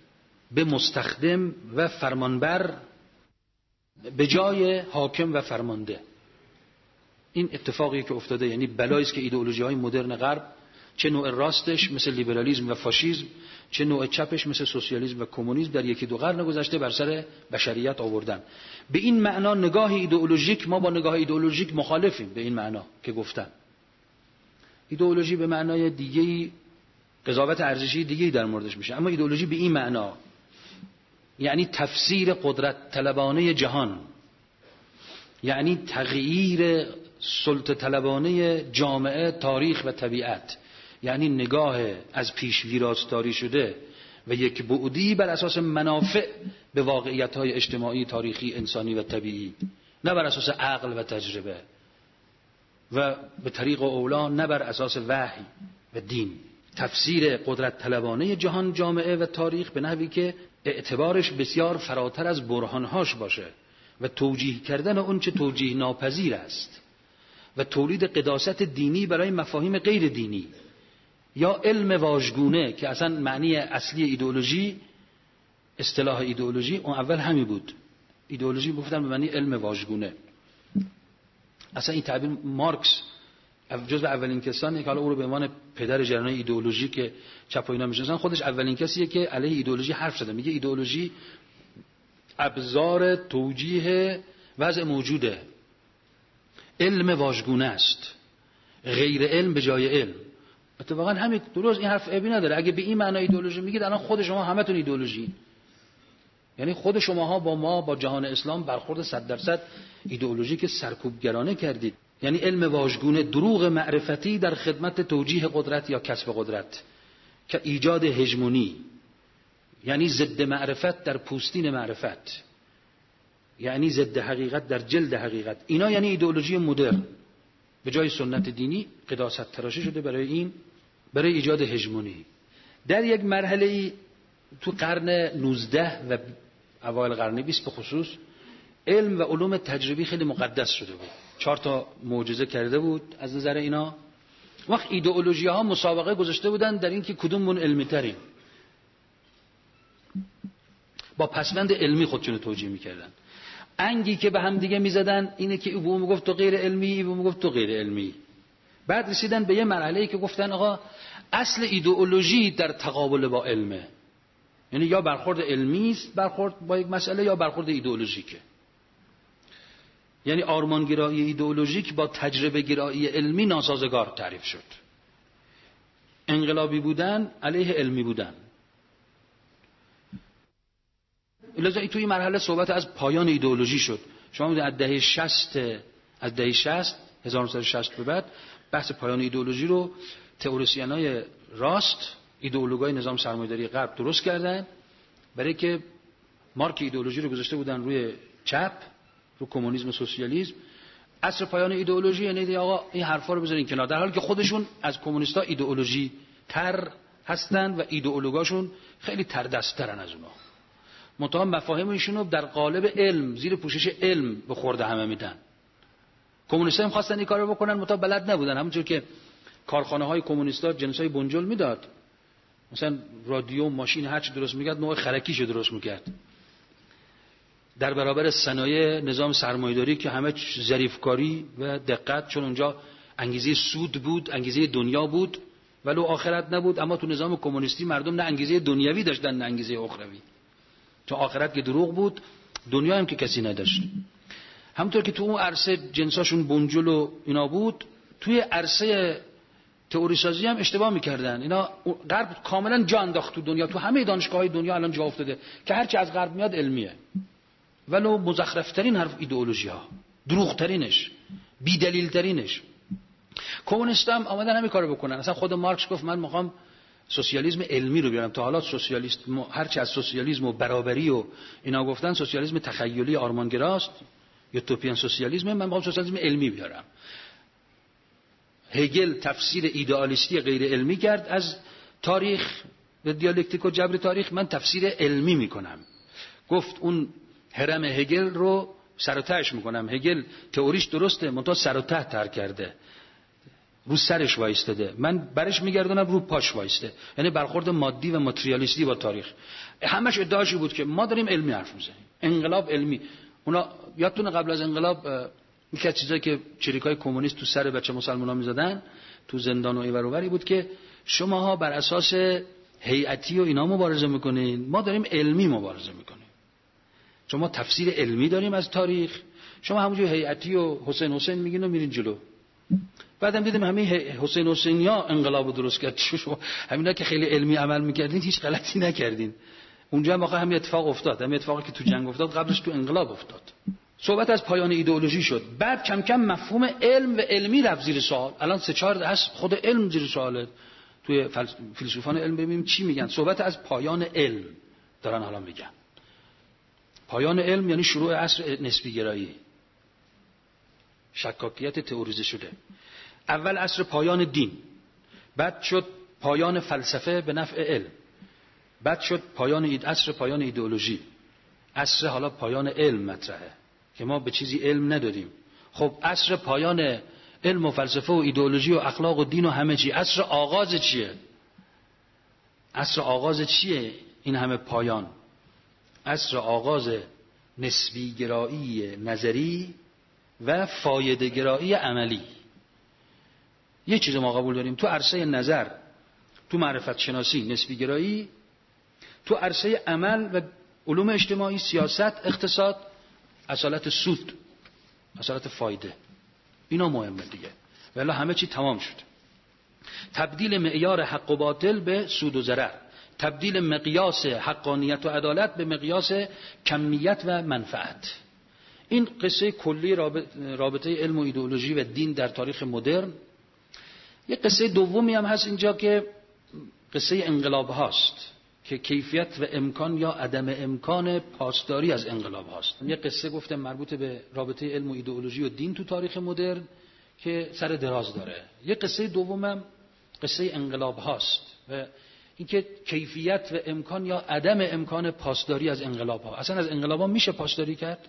به مستخدم و فرمانبر به جای حاکم و فرمانده. این اتفاقی که افتاده، یعنی بلایی است که ایدئولوژی های مدرن غرب، چه نوع راستش مثل لیبرالیسم و فاشیسم، چه نوع چپش مثل سوسیالیسم و کمونیسم، در یکی دو قرن گذشته بر سر بشریت آوردن. به این معنا نگاه ایدئولوژیک، ما با نگاه ایدئولوژیک مخالفیم. به این معنا که گفتم ایدئولوژی به معنای دیگه‌ای، قضاوت ارزشی دیگه‌ای در موردش میشه، اما ایدئولوژی به این معنا یعنی تفسیر قدرت طلبانه جهان، یعنی تغییر سلطه طلبانه جامعه، تاریخ و طبیعت، یعنی نگاه از پیش ویراستاری شده و یک بعدی بر اساس منافع به واقعیت‌های اجتماعی، تاریخی، انسانی و طبیعی، نه بر اساس عقل و تجربه و به طریق اولا نه بر اساس وحی و دین. تفسیر قدرت طلبانه جهان، جامعه و تاریخ به نحوی که اعتبارش بسیار فراتر از برهانهاش باشه و توجیه کردن اون چه توجیه ناپذیر است و تولید قداست دینی برای مفاهیم غیر دینی، یا علم واژگونه که اصلا معنی اصلی ایدئولوژی، اصطلاح ایدئولوژی اون اول همین بود. ایدئولوژی گفتن به معنی علم واژگونه. اصلا این تعبیر مارکس جزو اولین کسانه که حالا او رو به عنوان پدر جریان ایدئولوژی که چپ و اینا میشناسن، خودش اولین کسیه که علیه ایدئولوژی حرف زده. میگه ایدئولوژی ابزار توجیه وضع موجوده، علم واژگونه است، غیر علم به جای علم. اتفاقا همین درست، این حرف عیبی نداره. اگه به این معنی ایدئولوژی میگید، الان خود شما همتون ایدئولوژی، یعنی خود شماها با ما، با جهان اسلام برخورد صد درصد ایدئولوژی که سرکوبگرانه کردید. یعنی علم واژگونه، دروغ معرفتی در خدمت توجیه قدرت یا کسب قدرت که ایجاد هژمونی، یعنی ضد معرفت در پوستین معرفت، یعنی ضد حقیقت در جلد حقیقت. اینا یعنی ایدئولوژی مدرن. به جای سنت دینی قداست تراشی شده برای این، برای ایجاد هژمونی. در یک مرحله تو قرن نوزده و اوایل قرن بیست به خصوص علم و علوم تجربی خیلی مقدس شده بود. چهار تا معجزه کرده بود از نظر اینا. وقت ایدئولوژی ها مسابقه گذاشته بودن در این که کدوممون علمی تریم، با پسوند علمی خودشونو توجیه میکردن. انگی که به هم دیگه میزدن اینه که او میگفت تو غیر علمی، او میگفت تو غیر علمی. بعد رسیدن به یه مرحله‌ای که گفتن آقا اصل ایدئولوژی در تقابل با علمه، یعنی یا برخورد علمی است برخورد با یک مسئله، یا برخورد ایدئولوژیکه. یعنی آرمانگرایی ایدئولوژیک با تجربه گرایی علمی ناسازگار تعریف شد. انقلابی بودن علیه علمی بودن. لذا توی این مرحله صحبت از پایان ایدئولوژی شد. شما می‌دونید از دهه شصت از دهه شصت هزار و نهصد و شصت به بعد بحث پایان ایدئولوژی رو تئوریسینای راست، ایدئولوژهای نظام سرمایه‌داری غرب درست کردن، برای که مارک ایدئولوژی رو گذاشته بودن روی چپ، رو کمونیسم و سوسیالیسم. عصر پایان ایدئولوژی یعنی آقا این حرفا رو بذارین کنار، در حالی که خودشون از کمونیستا ایدئولوژی تر هستن و ایدئولوژاشون خیلی تر دست‌ترن از اونها. منتها مفاهیم ایشونو در قالب علم، زیر پوشش علم به خورد همه میدن. کمونیست‌ها هم خواستن این کارو بکنن، منتها بلد نبودن. همونجور که کارخانه‌های کمونیستا جنسای بنجل میداد، مثلا رادیو، ماشین، هر چی درست میکرد نوع خرکیشو درست میکرد، در برابر صنایع نظام سرمایه‌داری که همه ظریفکاری و دقت، چون اونجا انگیزه سود بود، انگیزه دنیا بود ولو آخرت نبود. اما تو نظام کمونیستی مردم نه انگیزه دنیوی داشتن نه انگیزه اخروی، چون آخرت که دروغ بود، دنیا هم که کسی نداشت. همونطور که تو اون عرصه جنساشون بنجل و اینا بود، توی عرصه تئوری سازی هم اشتباه میکردن. اینا غرب کاملا جا انداخت تو دنیا، تو همه دانشگاه‌های دنیا الان جا افتاده که هرچی از غرب میاد علمیه، ولو مزخرفترین حرف ایدئولوژی ها، دروغ ترینش، بی دلیل ترینش. کمونیست هم آمدن همین کارو بکنن. اصلا خود مارکس گفت من میخوام سوسیالیسم علمی رو بیارم. تا حالا سوسیالیست هرچی از سوسیالیسم و برابری و اینا گفتن سوسیالیسم تخیلی آرمانگراست، یوتوپیان سوسیالیسم، من میخوام سوسیالیسم علمی بیارم. هگل تفسیر ایدئالیستی غیر علمی کرد از تاریخ و دیالکتیک و جبر تاریخ، من تفسیر علمی میکنم. گفت اون هرم هگل رو سر و تهش میکنم. هگل تئوریش درسته، منتها سر و ته تر کرده. رو سرش وایستاده، من برش میگردونم رو پاش وایسته. یعنی برخورد مادی و ماتریالیستی با تاریخ. همش ادعاشی بود که ما داریم علمی حرف میزنیم، انقلاب علمی. اونا یادتونه قبل از انقلاب یکی از چیزایی که چریکای کمونیست تو سر بچه مسلمانا میزدن تو زندان و ایور و وری بود که شماها بر اساس هیئتی و اینا مبارزه میکنین، ما داریم علمی مبارزه میکنیم. شما تفسیر علمی داریم از تاریخ، شما همونجوری هیئتی و حسین حسین میگین و میرین جلو. بعدم دیدیم همه حسین حسینیا انقلابو درست کرد. شما همینا که خیلی علمی عمل میکردین هیچ غلطی نکردین. اونجا هم واقعا همین اتفاق افتاد. همین اتفاقی که تو جنگ افتاد قبلش تو انقلاب افتاد. صحبت از پایان ایدئولوژی شد. بعد کم کم مفهوم علم و علمی رفت زیر سوال. الان سه چهار دست خود علم زیر سواله. توی فیلسوفان علم ببینیم چی میگن. صحبت از پایان علم دارن الان میگن. پایان علم یعنی شروع عصر نسبی گرایی. شکاکیت تئوریزه شده. اول عصر پایان دین، بعد شد پایان فلسفه به نفع علم، بعد شد پایان اید عصر پایان ایدئولوژی. عصر حالا پایان علم مطرحه که ما به چیزی علم نداریم. خب عصر پایان علم و فلسفه و ایدئولوژی و اخلاق و دین و همه چی، عصر آغاز چیه؟ عصر آغاز چیه این همه پایان؟ عصر آغاز نسبی گرایی نظری و فایده گرایی عملی. یه چیز ما قبول داریم تو عرصه نظر، تو معرفت شناسی نسبی گرایی، تو عرصه عمل و علوم اجتماعی، سیاست، اقتصاد، اصالت سود، اصالت فایده. اینا مهمه دیگه. ولی همه چی تمام شد. تبدیل معیار حق و باطل به سود و ضرر، تبدیل مقیاس حقانیت و عدالت به مقیاس کمیت و منفعت. این قصه کلی رابطه علم و ایدئولوژی و دین در تاریخ مدرن. یک قصه دومی هم هست اینجا که قصه انقلاب هاست که کیفیت و امکان یا عدم امکان پاسداری از انقلاب هاست. یک قصه گفتم مربوط به رابطه علم و ایدئولوژی و دین تو تاریخ مدرن که سر دراز داره. یک قصه دومم قصه انقلاب هاست و اینکه کیفیت و امکان یا عدم امکان پاسداری از انقلاب ها. اصلا از انقلاب ها میشه پاسداری کرد؟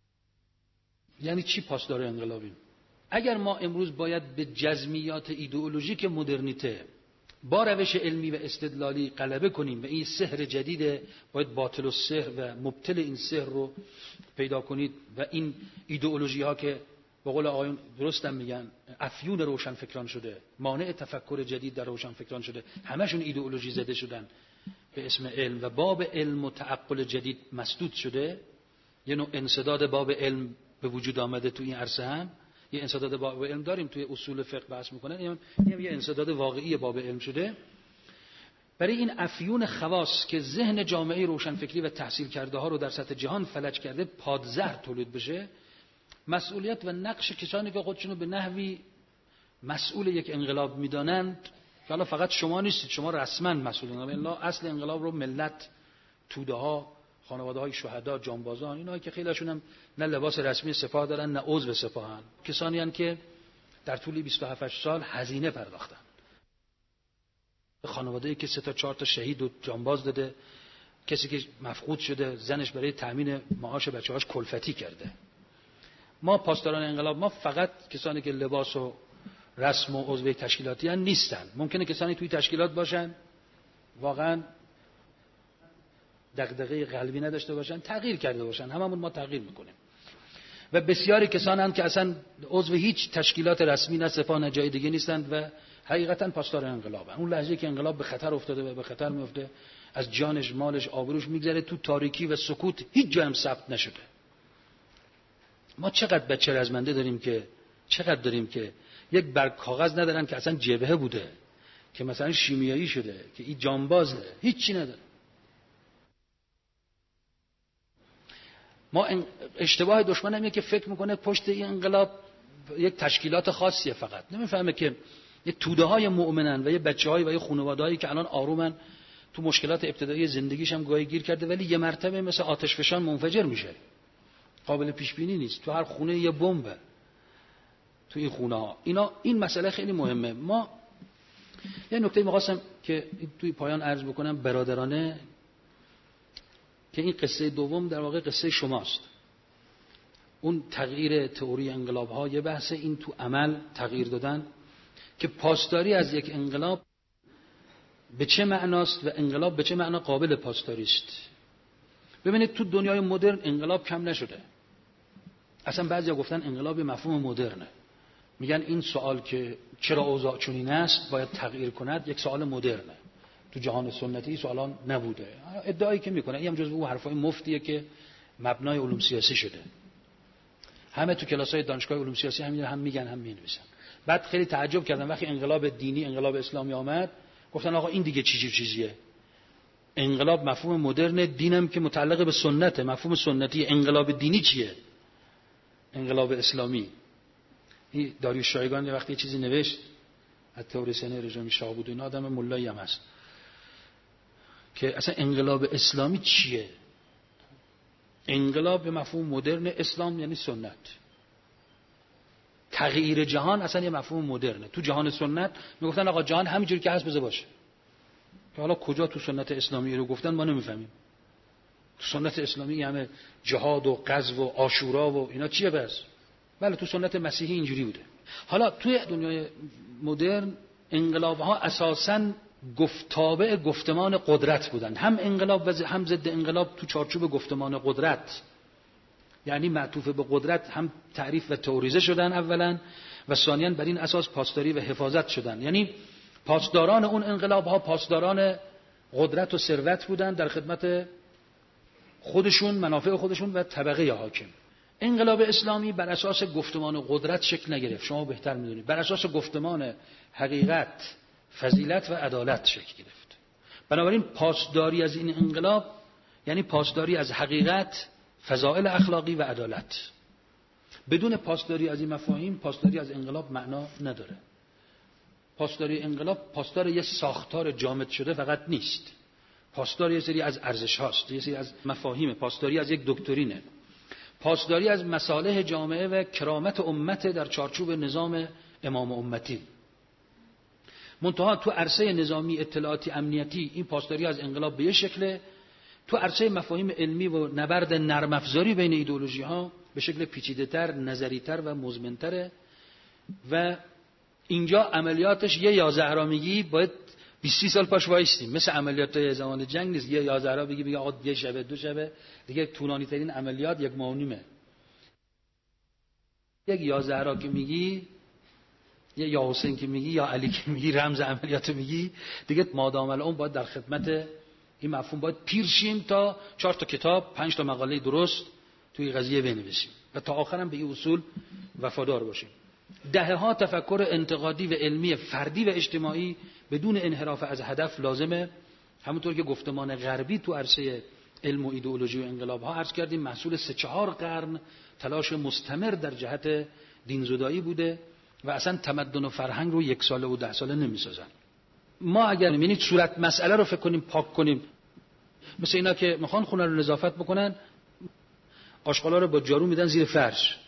یعنی چی پاسدار انقلابی؟ اگر ما امروز باید به جزمیات ایدئولوژیک مدرنیته با روش علمی و استدلالی غلبه کنیم و این سحر جدیده، باید باطل و سحر و مبتل این سحر رو پیدا کنید و این ایدئولوژی ها که به قول آقایون درستم میگن افیون روشن فکران شده، مانع تفکر جدید در روشن فکران شده، همشون ایدئولوژی زده شدن به اسم علم و باب علم و تعقل جدید مسدود شده. یه نوع انسداد باب علم به وجود آمده تو این عرصه. هم یه انسداد باب علم داریم توی اصول فقه بحث میکنن، این یه انسداد واقعی باب علم شده. برای این افیون خواص که ذهن جامعه روشنفکری و تحصیل کرده ها رو در سطح جهان فلج کرده پادزهر تولید بشه، مسئولیت و نقش کسانی که خودشونو به نحوی مسئول یک انقلاب میدانند که حالا فقط شما نیستید، شما رسما مسئولین، الا اصل انقلاب رو ملت، توده ها، خانواده های شهدا، جانبازان، اینا که خیلیشون هم نه لباس رسمی سپاه دارن نه عضو سپاهن، کسانی هستند که در طول بیست و هفت سال هزینه پرداختن. خانواده‌ای که سه تا چهار تا شهید و جانباز داده، کسی که مفقود شده، زنش برای تامین معاش بچه‌هاش کلفتی کرده. ما پاسداران انقلاب ما فقط کسانی که لباس و رسم و عضو تشکیلاتی هستند نیستن. ممکنه کسانی توی تشکیلات باشن واقعا دغدغه قلبی نداشته باشن، تغییر کرده باشن، هممون ما تغییر میکنیم. و بسیاری کسان هم که اصلا عضو هیچ تشکیلات رسمی نه سپاه نه جای دیگه نیستند و حقیقتا پاسدار انقلابن. اون لحظه که انقلاب به خطر افتاده و به خطر میفته، از جانش، مالش، آبروش میگذره، تو تاریکی و سکوت هیچ جا هم ثبت نشده. ما چقدر بچه رزمنده داریم که چقدر داریم که یک برگ کاغذ ندارن که اصلا جبهه بوده، که مثلا شیمیایی شده، که این جانبازه، هیچی نداره. ما اشتباه دشمن هم اینه که فکر میکنه پشت این انقلاب یک تشکیلات خاصیه، فقط نمیفهمه که یه توده های مؤمنن و یه بچه‌های و یه خانواده‌ای که الان آرومن، تو مشکلات ابتدایی زندگیش هم گاهی گیر کرده، ولی یه مرتبه مثل آتش فشان منفجر میشه، قابل پیش بینی نیست. تو هر خونه یه بمبه، تو این خونه ها. اینا این مسئله خیلی مهمه. ما یه نکته می‌خواستم که توی پایان عرض بکنم برادرانه، که این قصه دوم در واقع قصه شماست. اون تغییر تئوری انقلاب ها یه بحث، این تو عمل تغییر دادن. که پاسداری از یک انقلاب به چه معناست و انقلاب به چه معنا قابل پاسداری است. ببینید تو دنیای مدرن انقلاب کم نشده. اصلا بعضیا گفتن انقلاب مفهوم مدرنه. میگن این سوال که چرا اوضاع چنین است باید تغییر کند یک سوال مدرنه. تو جهان سنتی سوالا نبوده. ادعایی که میکنه این هم جزو اون حرفای مفتیه که مبنای علوم سیاسی شده. همه تو کلاس‌های دانشگاه علوم سیاسی همین هم میگن هم مینویسن. بعد خیلی تعجب کردم وقتی انقلاب دینی انقلاب اسلامی آمد گفتن آقا این دیگه چی چیزیه. انقلاب مفهوم مدرن، دینم که متعلق به سنته، مفهوم سنتی. انقلاب دینی چیه؟ انقلاب اسلامی. این داریوش شایگان یه وقتی یه چیزی نوشت از تئوریسین رژیم شاه بود، این آدم ملایی هم هست، که اصلا انقلاب اسلامی چیه؟ انقلاب به مفهوم مدرن، اسلام یعنی سنت. تغییر جهان اصلا یه مفهوم مدرنه. تو جهان سنت میگفتن آقا جهان همینجوری که هست بذار باشه. که حالا کجا تو سنت اسلامی رو گفتن ما نمیفهمیم. تو سنت اسلامی همه جهاد و غزو و عاشورا و اینا چیه بس؟ بله تو سنت مسیحی اینجوری بوده. حالا توی دنیای مدرن انقلاب‌ها اساساً گفتابع گفتمان قدرت بودن. هم انقلاب و هم ضد انقلاب تو چارچوب گفتمان قدرت، یعنی معطوف به قدرت، هم تعریف و تئوریزه شدن اولا و ثانیاً بر این اساس پاسداری و حفاظت شدن. یعنی پاسداران اون انقلاب‌ها پاسداران قدرت و ثروت بودن در خدمت خودشون، منافع خودشون و طبقه حاکم. انقلاب اسلامی بر اساس گفتمان قدرت شکل نگرفت، شما بهتر میدونید. بر اساس گفتمان حقیقت، فضیلت و عدالت شکل گرفت. بنابراین پاسداری از این انقلاب یعنی پاسداری از حقیقت، فضائل اخلاقی و عدالت. بدون پاسداری از این مفاهیم پاسداری از انقلاب معنا نداره. پاسداری انقلاب پاسدار یه ساختار جامد شده فقط نیست. پاسداری یه سری از ارزش هاست، یه سری از مفاهیم. پاسداری از یک دکترینه. پاسداری از مصالح جامعه و کرامت امت در چارچوب نظام امام امتی. منتها تو عرصه نظامی، اطلاعاتی، امنیتی این پاسداری از انقلاب به یه شکله. تو عرصه مفاهیم علمی و نبرد نرم افزاری بین ایدئولوژی ها به شکل پیچیده‌تر، نظری‌تر و مزمن‌تره و اینجا عملیاتش یه یا زهرامیگی باید بیست سال پاش وایستیم. مثل عملیات زمان جنگ نیست. یه یا زهرا بگی بگی آقا یه شبه دو شبه دیگه. طولانی ترین عملیات یک ماه و نیمه. یک یا زهرا که میگی، یه یا حسین که میگی، یا علی که میگی، رمز عملیات میگی دیگه. مادام الان باید در خدمت این مفهوم باید پیرشیم تا چهار تا کتاب، پنج تا مقاله درست توی قضیه بنویسیم و تا آخرم به این اصول وفادار باشیم. دهه‌ها تفکر انتقادی و علمی فردی و اجتماعی بدون انحراف از هدف لازمه. همونطور که گفتمان غربی تو عرصه علم و ایدئولوژی و انقلاب ها عرض کردیم محصول سه چهار قرن تلاش مستمر در جهت دینزدایی بوده و اصلا تمدن و فرهنگ رو یک ساله و ده ساله نمی‌سازن. ما اگر ببینید صورت مسئله رو فکر کنیم، پاک کنیم، مثل اینا که میخوان خونه رو نظافت بکنن، آشغالا رو با جارو میدن زیر فرش،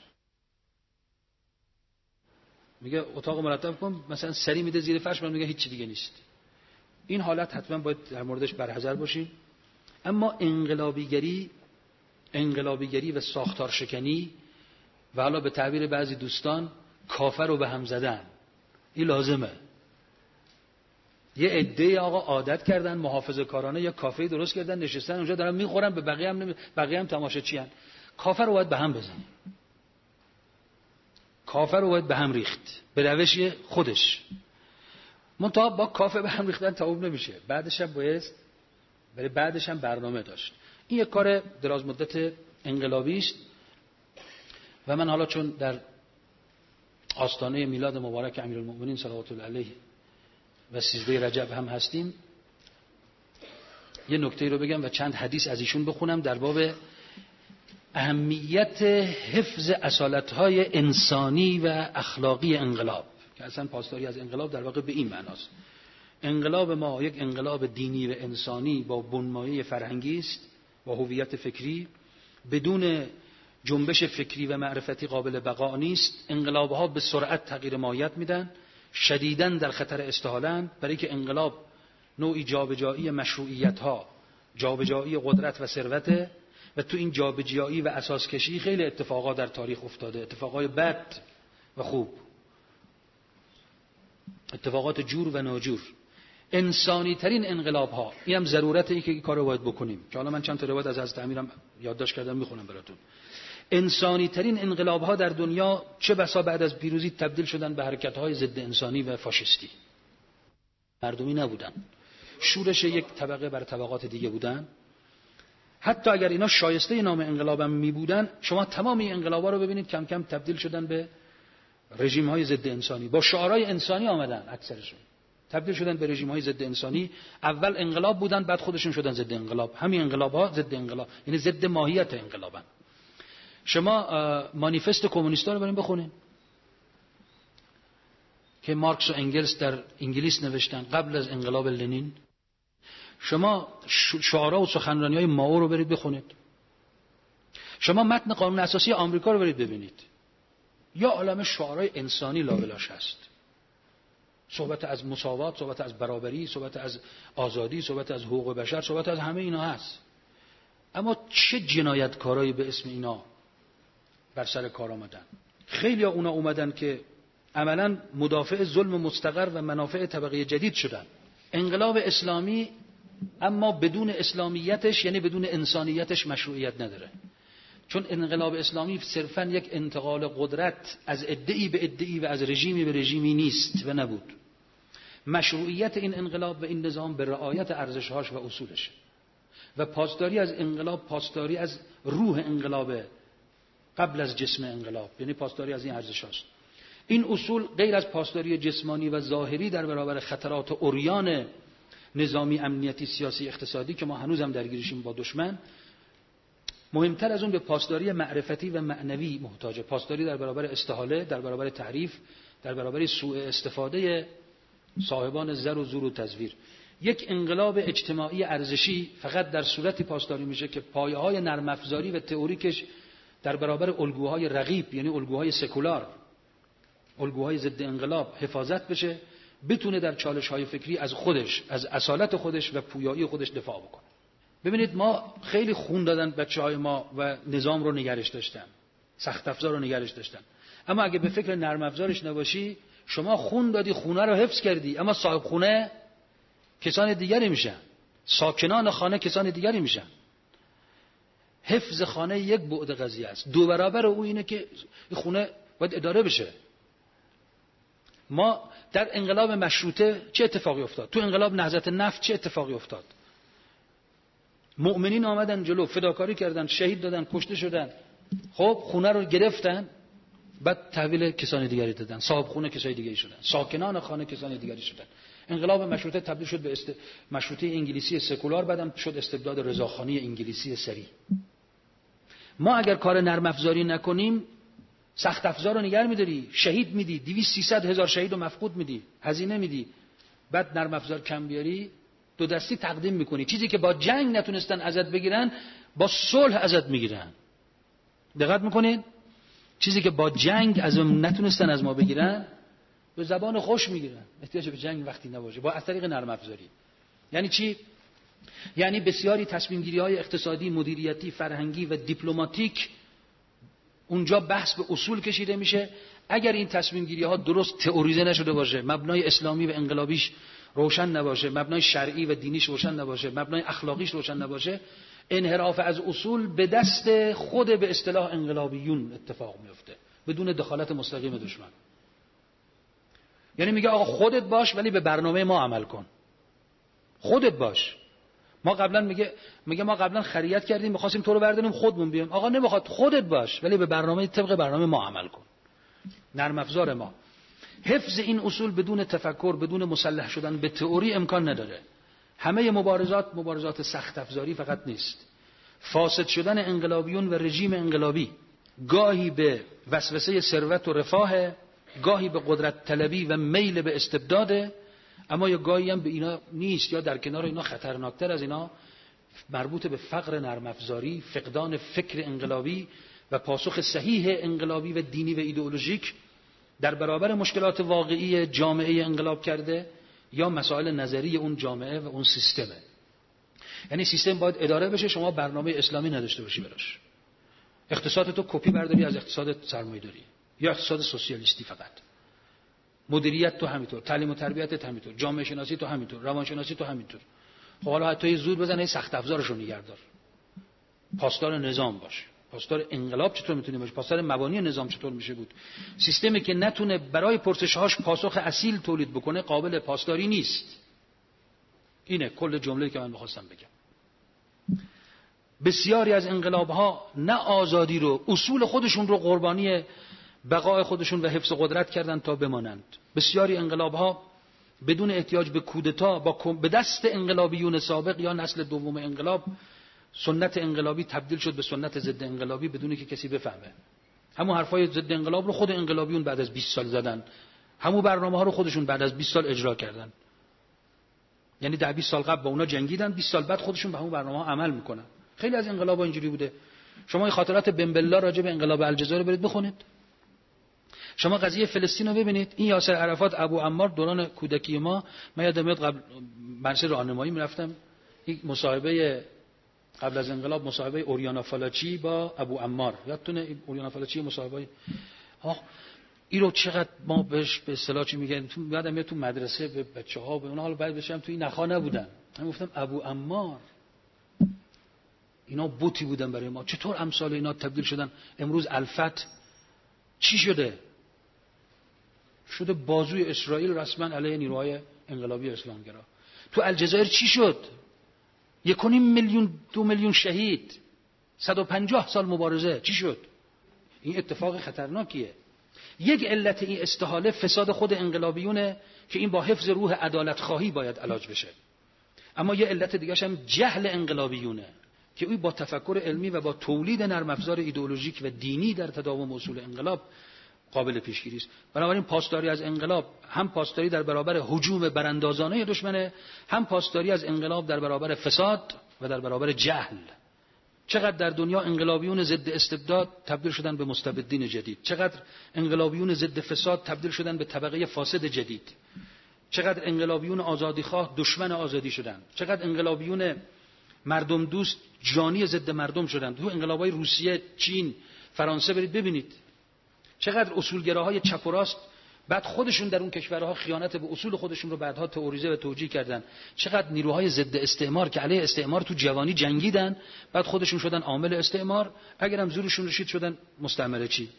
میگه اتاق مرتب کن، مثلا سری میده زیر فرش، من میگه هیچ چی دیگه نیست. این حالت حتما باید در موردش برحذر باشیم. اما انقلابیگری انقلابیگری و ساختار شکنی و حالا به تعبیر بعضی دوستان کافر رو به هم زدن، این لازمه. یه عده آقا عادت کردن محافظه‌کارانه یا کافه درست کردن، نشستن اونجا دارن میخورن، به بقیه هم نمی... بقیه هم تماشاچی ان. کافر رو باید به هم بزنیم. کافر رو باید به هم ریخت به روش خودش. منتها با کافر به هم ریختن تموم نمیشه. بعدش هم باید برای بعدش هم برنامه داشت. این یک کار دراز مدت انقلابی است و من حالا چون در آستانه میلاد مبارک امیرالمؤمنین صلوات الله علیه و سیزده رجب هم هستیم، یه نکته رو بگم و چند حدیث از ایشون بخونم در باب اهمیت حفظ اصالت‌های انسانی و اخلاقی انقلاب، که اصلا پاسداری از انقلاب در واقع به این معناست. انقلاب ما یک انقلاب دینی و انسانی با بنمایه فرهنگی است، با هویت فکری. بدون جنبش فکری و معرفتی قابل بقا نیست. انقلاب‌ها به سرعت تغییر ماهیت میدن، شدیداً در خطر استحالند، برای که انقلاب نوعی جابجایی مشروعیت‌ها، جابجایی قدرت و ثروت و تو این جابجایی و اساس کشی خیلی اتفاقات در تاریخ افتاده، اتفاقای بد و خوب. اتفاقات جور و ناجور، انسانی ترین انقلاب ها. این هم ضرورت ای که این کارو باید بکنیم که حالا من چند تا روایت از حضرت امیرم یادداشت کردم میخونم براتون. انسانی ترین انقلاب ها در دنیا چه بسا بعد از پیروزی تبدیل شدن به حرکت های ضد انسانی و فاشisتی. مردمی نبودن، شورش یک طبقه بر طبقات دیگه بودن. حتی اگر اینا شایسته نام انقلابم می بودن، شما تمام این انقلابا رو ببینید کم کم تبدیل شدن به رژیم های ضد انسانی. با شعارهای انسانی آمدن، اکثرشون تبدیل شدن به رژیم های ضد انسانی. اول انقلاب بودن، بعد خودشون شدن ضد انقلاب. همین انقلاب ها ضد انقلاب، یعنی ضد ماهیت انقلابن. شما مانیفست کمونیستا رو بریم بخونین که مارکس و انگلس در انگلیس نوشتن قبل از انقلاب لنین. شما شعارها و سخنرانی‌های مائو رو برید بخونید. شما متن قانون اساسی آمریکا رو برید ببینید. یا عالم شعارهای انسانی لابلاش هست. صحبت از مساوات، صحبت از برابری، صحبت از آزادی، صحبت از حقوق بشر، صحبت از همه اینا هست. اما چه جنایتکارایی به اسم اینا بر سر کار آمدن. خیلی ها اونا اومدن که عملاً مدافع ظلم مستقر و منافع طبقه جدید شدن. انقلاب اسلامی اما بدون اسلامیتش، یعنی بدون انسانیتش، مشروعیت نداره. چون انقلاب اسلامی صرفاً یک انتقال قدرت از ادعی به ادعی و از رژیمی به رژیمی نیست و نبود. مشروعیت این انقلاب و این نظام به رعایت ارزش‌هاش و اصولشه. و پاسداری از انقلاب پاسداری از روح انقلاب قبل از جسم انقلاب، یعنی پاسداری از این ارزش‌هاست. این اصول غیر از پاسداری جسمانی و ظاهری در برابر خطرات عریان نظامی، امنیتی، سیاسی، اقتصادی که ما هنوز هم درگیرشیم با دشمن، مهمتر از اون به پاسداری معرفتی و معنوی محتاجه. پاسداری در برابر استحاله، در برابر تعریف، در برابر سوء استفاده صاحبان زر و زور و تزویر. یک انقلاب اجتماعی ارزشی فقط در صورتی پاسداری میشه که پایه‌های نرم افزاری و تئوریکش در برابر الگوهای رقیب، یعنی الگوهای سکولار، الگوهای ضد انقلاب حفاظت بشه، بتونه در چالش‌های فکری از خودش، از اصالت خودش و پویایی خودش دفاع بکنه. ببینید ما خیلی خون دادن بچه‌های ما و نظام رو نگرش داشتن، سخت افزار رو نگرش داشتن. اما اگه به فکر نرم افزارش نباشی، شما خون دادی، خونه رو حفظ کردی، اما صاحب خونه کسان دیگری میشن، ساکنان خانه کسان دیگری میشن. حفظ خانه یک بعد قضیه است. دو برابر او اینه که این خونه باید اداره بشه. ما در انقلاب مشروطه چه اتفاقی افتاد؟ تو انقلاب نهضت نفت چه اتفاقی افتاد؟ مؤمنین آمدن جلو، فداکاری کردن، شهید دادن، کشته شدن. خب خونه رو گرفتن، بعد تحویل کسان دیگری دادن. صاحب خونه کسای دیگری شدن، ساکنان خانه کسان دیگری شدن. انقلاب مشروطه تبدیل شد به است... مشروطه انگلیسی سکولار، بعدم شد استبداد رضاخانی انگلیسی سری. ما اگر کار نرم افزاری نکنیم، سخت افزار رو نگه می‌داری، شهید میدی، دویست سیصد هزار شهید رو مفقود میدی، هزینه میدی، بعد نرم افزار کم بیاری، دو دستی تقدیم میکنی. چیزی که با جنگ نتونستن ازت بگیرن، با صلح ازت میگیرن. دقت میکنین؟ چیزی که با جنگ از نتونستن از ما بگیرن، به زبان خوش میگیرن. احتیاج به جنگ وقتی نباشه، با از طریق نرم افزاری. یعنی چی؟ یعنی بسیاری تصمیم گیری های اقتصادی، مدیریتی، فرهنگی و دیپلماتیک اونجا بحث به اصول کشیده میشه. اگر این تصمیم گیری ها درست تئوریزه نشده باشه، مبنای اسلامی و انقلابیش روشن نباشه، مبنای شرعی و دینیش روشن نباشه، مبنای اخلاقیش روشن نباشه، انحراف از اصول به دست خود به اصطلاح انقلابیون اتفاق میفته بدون دخالت مستقیم دشمن. یعنی میگه آقا خودت باش ولی به برنامه ما عمل کن. خودت باش. ما قبلا میگه میگه ما قبلا خریت کردیم، می‌خواستیم تو رو برداریم خودمون بیام. آقا نمیخواد، خودت باش ولی به برنامه طبق برنامه ما عمل کن. نرم افزار ما. حفظ این اصول بدون تفکر، بدون مسلح شدن به تئوری امکان نداره. همه مبارزات مبارزات سخت افزاری فقط نیست. فاسد شدن انقلابیون و رژیم انقلابی گاهی به وسوسه ثروت و رفاه، گاهی به قدرت طلبی و میل به استبداد، اما یا گاهی هم به اینا نیست، یا در کنار اینا خطرناکتر از اینا مربوط به فقر نرم افزاری، فقدان فکر انقلابی و پاسخ صحیح انقلابی و دینی و ایدئولوژیک در برابر مشکلات واقعی جامعه انقلاب کرده، یا مسائل نظری اون جامعه و اون سیستمه. یعنی سیستم باید اداره بشه، شما برنامه اسلامی نداشته باشی براش. اقتصاد تو کپی برداری از اقتصاد سرمایه‌داری یا اقتصاد سوسیالیستی فقط. مدیریت تو همینطور، تعلیم و تربیت همینطور، جامعه شناسی تو همینطور، روانشناسی تو همینطور. خب حالا حتی زود بزنه سخت افزارشو نگهدار، پاسدار نظام باش. پاسدار انقلاب چطور میتونه باشه؟ پاسدار مبانی نظام چطور میشه بود؟ سیستمی که نتونه برای پرسش‌هاش پاسخ اصیل تولید بکنه قابل پاسداری نیست. اینه کل جمله‌ای که من می‌خواستم بگم. بسیاری از انقلاب‌ها نه آزادی رو، اصول خودشون رو قربانی بقای خودشون و حفظ قدرت کردن تا بمانند. بسیاری انقلاب‌ها بدون احتیاج به کودتا با به دست انقلابیون سابق یا نسل دوم انقلاب سنت انقلابی تبدیل شد به سنت ضد انقلابی بدون که کسی بفهمه. همون حرفای ضد انقلاب رو خود انقلابیون بعد از بیست سال زدن. همون برنامه‌ها رو خودشون بعد از بیست سال اجرا کردن. یعنی ده بیست سال قبل با اونا جنگیدن، بیست سال بعد خودشون به همون برنامه‌ها عمل میکنن. خیلی از انقلاب‌ها اینجوری بوده. شما این خاطرات بن بلا راجع به انقلاب الجزایر برید بخونید. شما قضیه فلسطین رو ببینید. این یاسر عرفات ابو عمار دوران کودکی ما، من یادم میاد قبل برنامه راهنمایی میرفتم، یک مصاحبه قبل از انقلاب، مصاحبه اوریانا فالاچی با ابو عمار، یادتونه اوریانا فالاچی مصاحبه ها این رو چقدر ما بهش به اصطلاح چی میگن، تو یادم میاد تو مدرسه به بچه‌ها به اونها، حالا بعد بشم تو این نخا نبودن، من گفتم ابو عمار اینا بوتی بودن برای ما، چطور امثال اینا تبدیل شدن امروز الفت چی شده؟ شده بازوی اسرائیل رسما علیه نیروهای انقلابی اسلامگرا. تو الجزایر چی شد؟ یک و نیم میلیون دو میلیون شهید، صد و پنجاه سال مبارزه، چی شد؟ این اتفاق خطرناکیه. یک علت این استحاله فساد خود انقلابیونه که این با حفظ روح عدالت خواهی باید علاج بشه. اما یه علت دیگه هم جهل انقلابیونه که او با تفکر علمی و با تولید نرم افزار ایدئولوژیک و دینی در تداوم اصول انقلاب قابل پیشگیری است. بنابراین پاسداری از انقلاب هم پاسداری در برابر هجوم براندازانه دشمنه، هم پاسداری از انقلاب در برابر فساد و در برابر جهل. چقدر در دنیا انقلابیون ضد استبداد تبدیل شدن به مستبدین جدید، چقدر انقلابیون ضد فساد تبدیل شدن به طبقه فاسد جدید، چقدر انقلابیون آزادیخواه دشمن آزادی شدن، چقدر انقلابیون مردم دوست جانی ضد مردم شدن. تو انقلابای روسیه، چین، فرانسه برید ببینید چقدر اصولگراهای چپ و راست بعد خودشون در اون کشورها خیانت به اصول خودشون رو بعدها تئوریزه و توجیه کردن. چقدر نیروهای ضد استعمار که علیه استعمار تو جوانی جنگیدن بعد خودشون شدن عامل استعمار، اگرم زورشون رسید شدن مستعمره چی.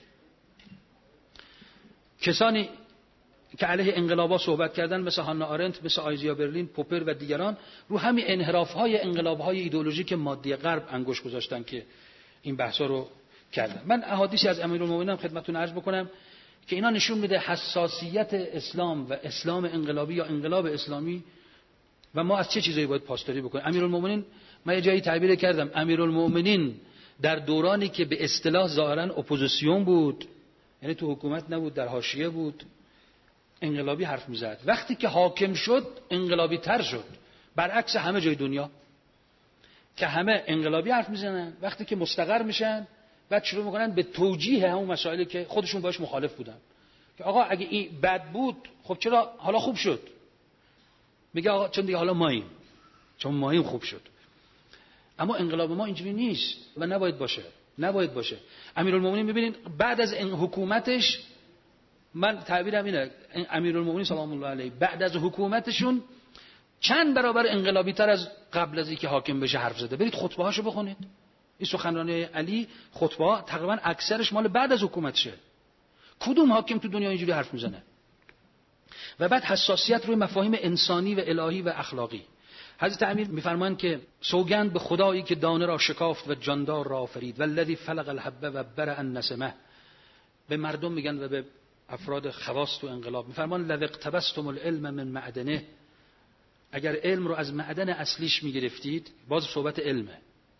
کسانی که علیه انقلابا صحبت کردن مثل هانا آرنت، مثل آیزیا برلین، پوپر و دیگران رو همین انحراف‌های انقلاب‌های ایدئولوژیک مادی غرب انگشت گذاشتن که این بحثا رو کردن. من احادیثی از امیرالمومنین خدمتتون عرض بکنم که اینا نشون میده حساسیت اسلام و اسلام انقلابی یا انقلاب اسلامی و ما از چه چیزایی باید پاسداری بکنیم. امیرالمومنین، من یه جایی تعبیر کردم، امیرالمومنین در دورانی که به اصطلاح ظاهرا اپوزیسیون بود، یعنی تو حکومت نبود، در حاشیه بود، انقلابی حرف میزد. وقتی که حاکم شد انقلابی تر شد، برعکس همه جای دنیا که همه انقلابی حرف میزنن، وقتی که مستقر میشن بعد شروع میکنن به توجیه همون مسائلی که خودشون باش مخالف بودن که آقا اگه این بد بود خب چرا حالا خوب شد؟ میگه آقا چون دیگه حالا ماییم، چون ماییم خوب شد. اما انقلاب ما اینجوری نیست و نباید باشه، نباید باشه. امیرالمومنین ببینید بعد از این حکومتش، من تعبیرم اینه، امیرالمومنین سلام الله علیه بعد از حکومتشون چند برابر انقلابی تر از قبل از اینکه حاکم بشه حرف زده. برید خطبه هاشو بخونید. این سخنرانی علی خطبه ها تقریبا اکثرش مال بعد از حکومتشه. کدوم حاکم تو دنیا اینجوری حرف میزنه؟ و بعد حساسیت روی مفاهیم انسانی و الهی و اخلاقی. حضرت امیر میفرمایند که سوگند به خدایی که دانه را شکافت و جاندار را آفرید والذی فلق الحبه و برأ النسمه. به مردم میگن و به افراد خواص تو انقلاب میفرمان لو اقتبستم العلم من معدنه، اگر علم رو از معدن اصلیش میگرفتید، باز صحبت علمه،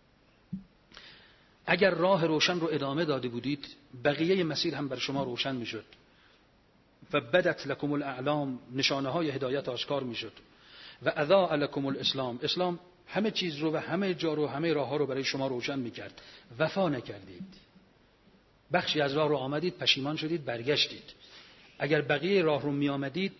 اگر راه روشن رو ادامه داده بودید بقیه مسیر هم بر شما روشن میشد و بدت لکم الاعلام، نشانه های هدایت آشکار میشد و اضاء لکم الاسلام، اسلام همه چیز رو و همه جا رو همه راه ها رو برای شما روشن میکرد. وفا نکردید، بخشی از راه رو آمدید، پشیمان شدید، برگشتید. اگر بقیه راه رو می آمدید،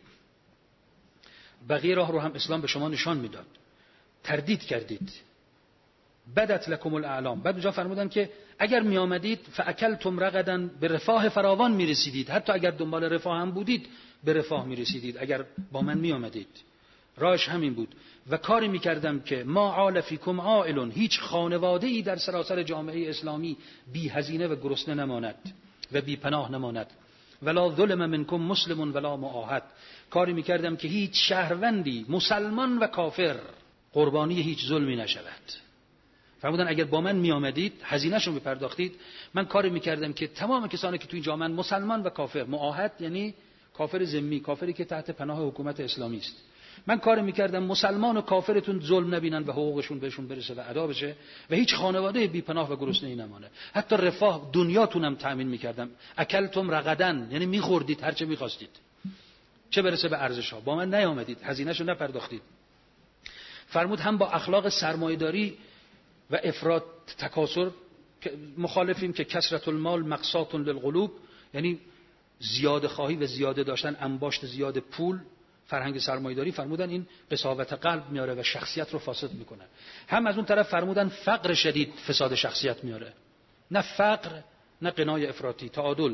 بقیه راه رو هم اسلام به شما نشان میداد، تردید کردید. بدت لکم الاعلام. بعد اونجا فرمودن که اگر می آمدید فاکلتم رغدا، به رفاه فراوان می رسیدید، حتی اگر دنبال رفاه هم بودید به رفاه می رسیدید اگر با من می آمدید. راهش همین بود. و کاری می کردم که ما عال فیکم عائل، هیچ خانواده‌ای در سراسر جامعه اسلامی بی هزینه و گرسنه نماند و بی پناه نماند. ولا ظلم منکم مسلم ولا معاهد، کاری می کردم که هیچ شهروندی مسلمان و کافر قربانی هیچ ظلمی نشود. فرمودن اگر با من می آمدید هزینه‌شون بپرداختید، من کاری میکردم که تمام کسانی که تو این جامعه مسلمان و کافر، معاهد یعنی کافر ذمی، کافری که تحت پناه حکومت اسلامی است، من کاری میکردم مسلمان و کافرتون ظلم نبینن و حقوقشون بهشون برسه و ادا بشه و هیچ خانواده بی پناه و گرسنه‌ای نمانه. حتی رفاه دنیاتونم تامین میکردم. اکلتم رغدن یعنی میخوردید هر چه میخواستید، چه برسه به ارزش‌ها. با من نیامدید، هزینه‌شو نپرداختید. فرمود هم با اخلاق سرمایه‌داری و افراط تکاثر مخالفیم که کثرت المال مقساط للقلوب، یعنی زیاده خواهی و زیاده داشتن انباشت زیاد پول، فرهنگ سرمایه‌داری فرمودن این قساوت قلب میاره و شخصیت رو فاسد میکنه. هم از اون طرف فرمودن فقر شدید فساد شخصیت میاره، نه فقر نه قنای افراطی، تعادل.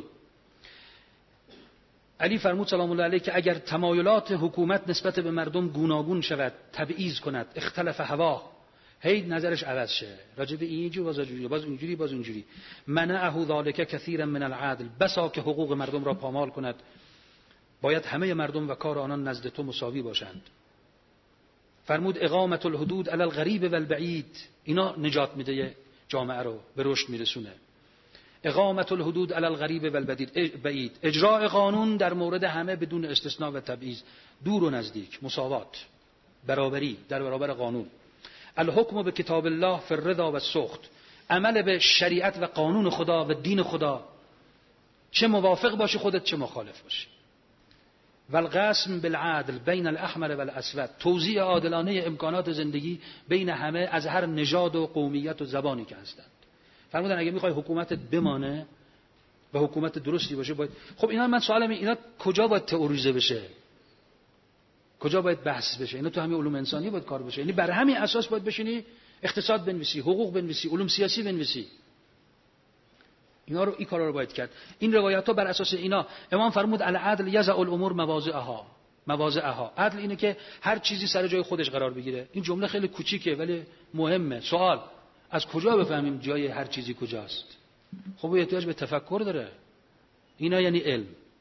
علی فرمود سلام الله علیه که اگر تمایلات حکومت نسبت به مردم گوناگون شود، تبعیض کند، اختلاف هوا، هی نظرش عوض شه، راجع به اینجوری باز اونجوری باز اونجوری باز اونجوری، منعه ذلک کثیرا من العدل، بسا که حقوق مردم را پامال کند، باید همه مردم و کار آنان نزد تو مساوی باشند. فرمود اقامت الحدود علی الغریب و البعید، اینا نجات میده جامعه رو، به رشد میرسونه. اقامت الحدود علی الغریب و البعید، اجراء قانون در مورد همه بدون استثناء و تبعیض، دور و نزدیک، مساوات، برابری در برابر قانون. الحکم به کتاب الله فی الرضا و السخط، عمل به شریعت و قانون خدا و دین خدا، چه موافق باشی خودت چه مخالف باشی. والقسم بالعدل بین الاحمر و الاسود، توزیع عادلانه امکانات زندگی بین همه از هر نژاد و قومیت و زبانی که هستند. فرمودن اگه میخوای حکومتت بمانه و حکومت درستی باشه باید، خب اینا من سوالم اینا کجا باید تئوریزه بشه، کجا باید بحث بشه؟ اینا تو همین علوم انسانی باید کار بشه. یعنی بر همین اساس باید بشینی اقتصاد بنویسی، حقوق بنویسی، علوم سیاسی بنویسی. اینا رو این کارا رو باید کرد. این روایت ها بر اساس اینا. امام فرمود العدل یضع الامور مواضعها، مواضعها. عدل اینه که هر چیزی سر جای خودش قرار بگیره. این جمله خیلی کوچیکه ولی مهمه. سوال از کجا بفهمیم جای هر چیزی کجاست؟ خب احتیاج به تفکر داره. اینا یعنی علم.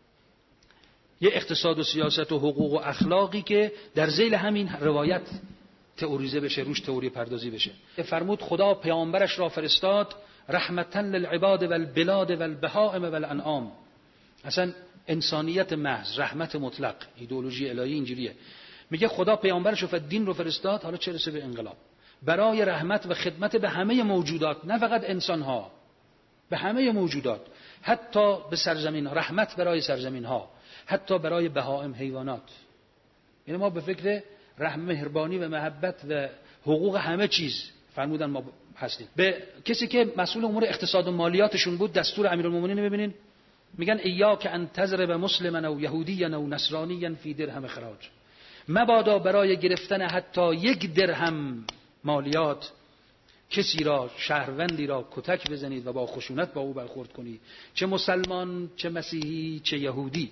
یه اقتصاد و سیاست و حقوق و اخلاقی که در ذیل همین روایت تئوریزه بشه، روش تئوری پردازی بشه. فرمود خدا پیامبرش را فرستاد رحمتاً للعباد والبلاد والبهائم والانعام. اصلا انسانیت محض، رحمت مطلق، ایدئولوژی الهی اینجوریه. میگه خدا پیامبرش و دین رو فرستاد، حالا چه رسه به انقلاب، برای رحمت و خدمت به همه موجودات، نه فقط انسان‌ها، به همه موجودات، حتی به سرزمین، رحمت برای سرزمین ها، حتی برای بهائم، حیوانات. یعنی ما به فکر رحم، مهربانی و محبت و حقوق همه چیز فرمودن ما هستیم. به کسی که مسئول امور اقتصاد و مالیاتشون بود دستور امیرالمومنین ببینین، میگن ایاک ان تضرب مسلما او یهودیا او نصرانیا فی درهم خراج، مبادا برای گرفتن حتی یک درهم مالیات کسی را، شهروندی را کتک بزنید و با خشونت با او برخورد کنید، چه مسلمان، چه مسیحی، چه یهودی.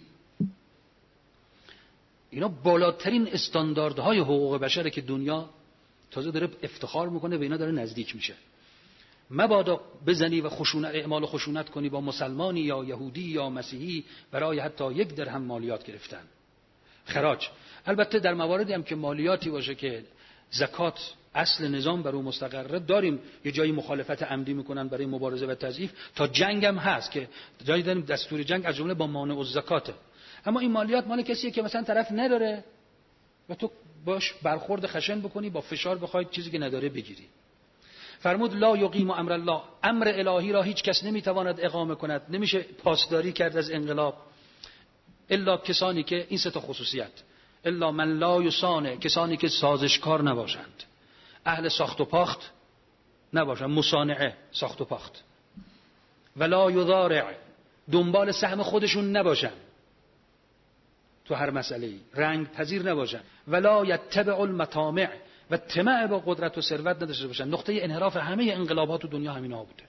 اینا بالاترین استانداردهای حقوق بشره که دنیا تازه داره افتخار میکنه و اینا داره نزدیک میشه. مبادا بزنی و خشونت، اعمال خشونت کنی با مسلمانی یا یهودی یا مسیحی برای حتی یک درهم مالیات گرفتن، خراج. البته در مواردی هم که مالیاتی باشه که زکات اصل نظام بر اون مستقره، داریم یه جایی مخالفت عمدی میکنن برای مبارزه و تضعیف، تا جنگ هم هست که جایی داریم دستور جنگ از جمله با مانع الزکات. اما این مالیات مال کسیه که مثلا طرف نداره و تو باش برخورد خشن بکنی، با فشار بخواید چیزی که نداره بگیری. فرمود لا یقیم امر الله، امر الهی را هیچ کس نمیتواند اقامه کند، نمیشه پاسداری کرد از انقلاب، الا کسانی که این سه تا خصوصیت، الا من لا یصانع، کسانی که سازشکار نباشند، اهل ساخت و پاخت نباشند، مصانعه، ساخت و پاخت، ولا یضارع، دنبال سهم خودشون نباشند تو هر مسئله‌ای، رنگ پذیر نباشند، ولا یتبع المطامع، و طمع با قدرت و ثروت نداشته باشن. نقطه انحراف همه انقلابات تو دنیا همینا بوده.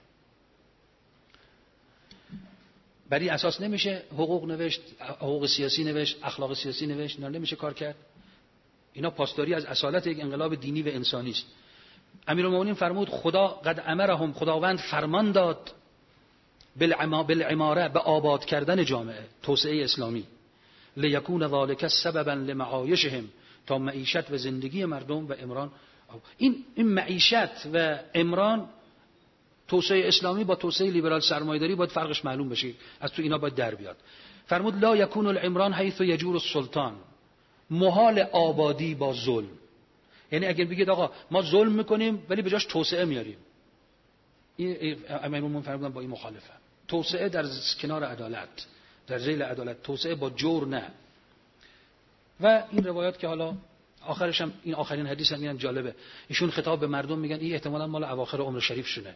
بری اساس نمیشه حقوق نوشت، حقوق سیاسی نوشت، اخلاق سیاسی نوشت، اینا نمیشه کار کرد. اینا پاسداری از اصالت یک انقلاب دینی و انسانی است. امیرالمومنین فرمود خدا قد امرهم، خداوند فرمان داد بالعماره، به آباد کردن جامعه، توسعه اسلامی، لیکون ذالک سببا لمعایشهم، تا معیشت و زندگی مردم و عمران. این این معیشت و عمران، توسعه اسلامی با توسعه لیبرال سرمایه‌داری باید فرقش معلوم بشه، از تو اینا باید در بیاد. فرمود لا یکون العمران حیث یجور السلطان، محال آبادی با ظلم. یعنی اگر بگید آقا ما ظلم میکنیم ولی به جاش توسعه میاریم، این امیرالمومنین فرمودن با این مخالفه. توسعه در کنار عدالت، در ذیل عدالت، توسعه با جور نه. و این روایات که حالا آخرش هم این آخرین حدیث هم میگن جالبه، ایشون خطاب به مردم میگن، این احتمالاً مال اواخر عمر شریف شونه.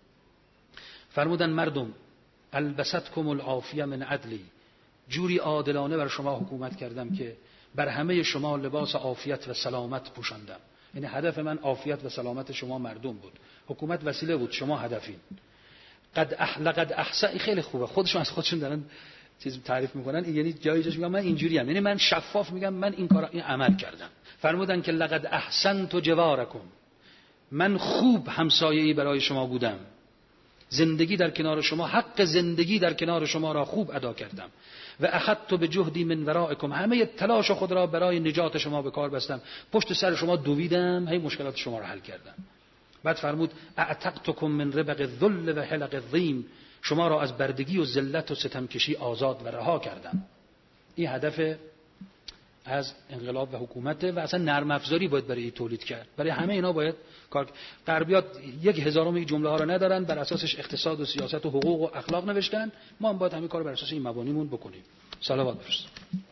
فرمودن مردم البستکم العافیه من عدلی، جوری عادلانه بر شما حکومت کردم که بر همه شما لباس عافیت و سلامت پوشاندم. یعنی هدف من عافیت و سلامت شما مردم بود، حکومت وسیله بود، شما هدفین. قد اح لقد احسن، خیلی خوبه، خودشون از خودشون دارن چیز تعریف میکنن، یعنی جایی جاش میگم من اینجوری ام، یعنی من شفاف میگم من این کارا این عمل کردم. فرمودن که لقد احسنت جوارکم، من خوب همسایه‌ای برای شما بودم، زندگی در کنار شما، حق زندگی در کنار شما را خوب ادا کردم. و اخذت بجهدی من ورائکم، همه تلاش خود را برای نجات شما به کار بستم، پشت سر شما دویدم، هی مشکلات شما را حل کردم. بعد فرمود اعتقتکم من ربق الذل و حلق الظیم، شما را از بردگی و ذلت و ستمکشی آزاد و رها کردم. این هدف از انقلاب و حکومت و اصلا نرم افزاری باید برای تولید کرد. برای همه اینا باید کار. غربیات یک هزارم این جمله ها رو ندارن، بر اساسش اقتصاد و سیاست و حقوق و اخلاق نوشتن، ما هم باید همین کار بر اساس این مبانیمون بکنیم. صلوات بفرستید.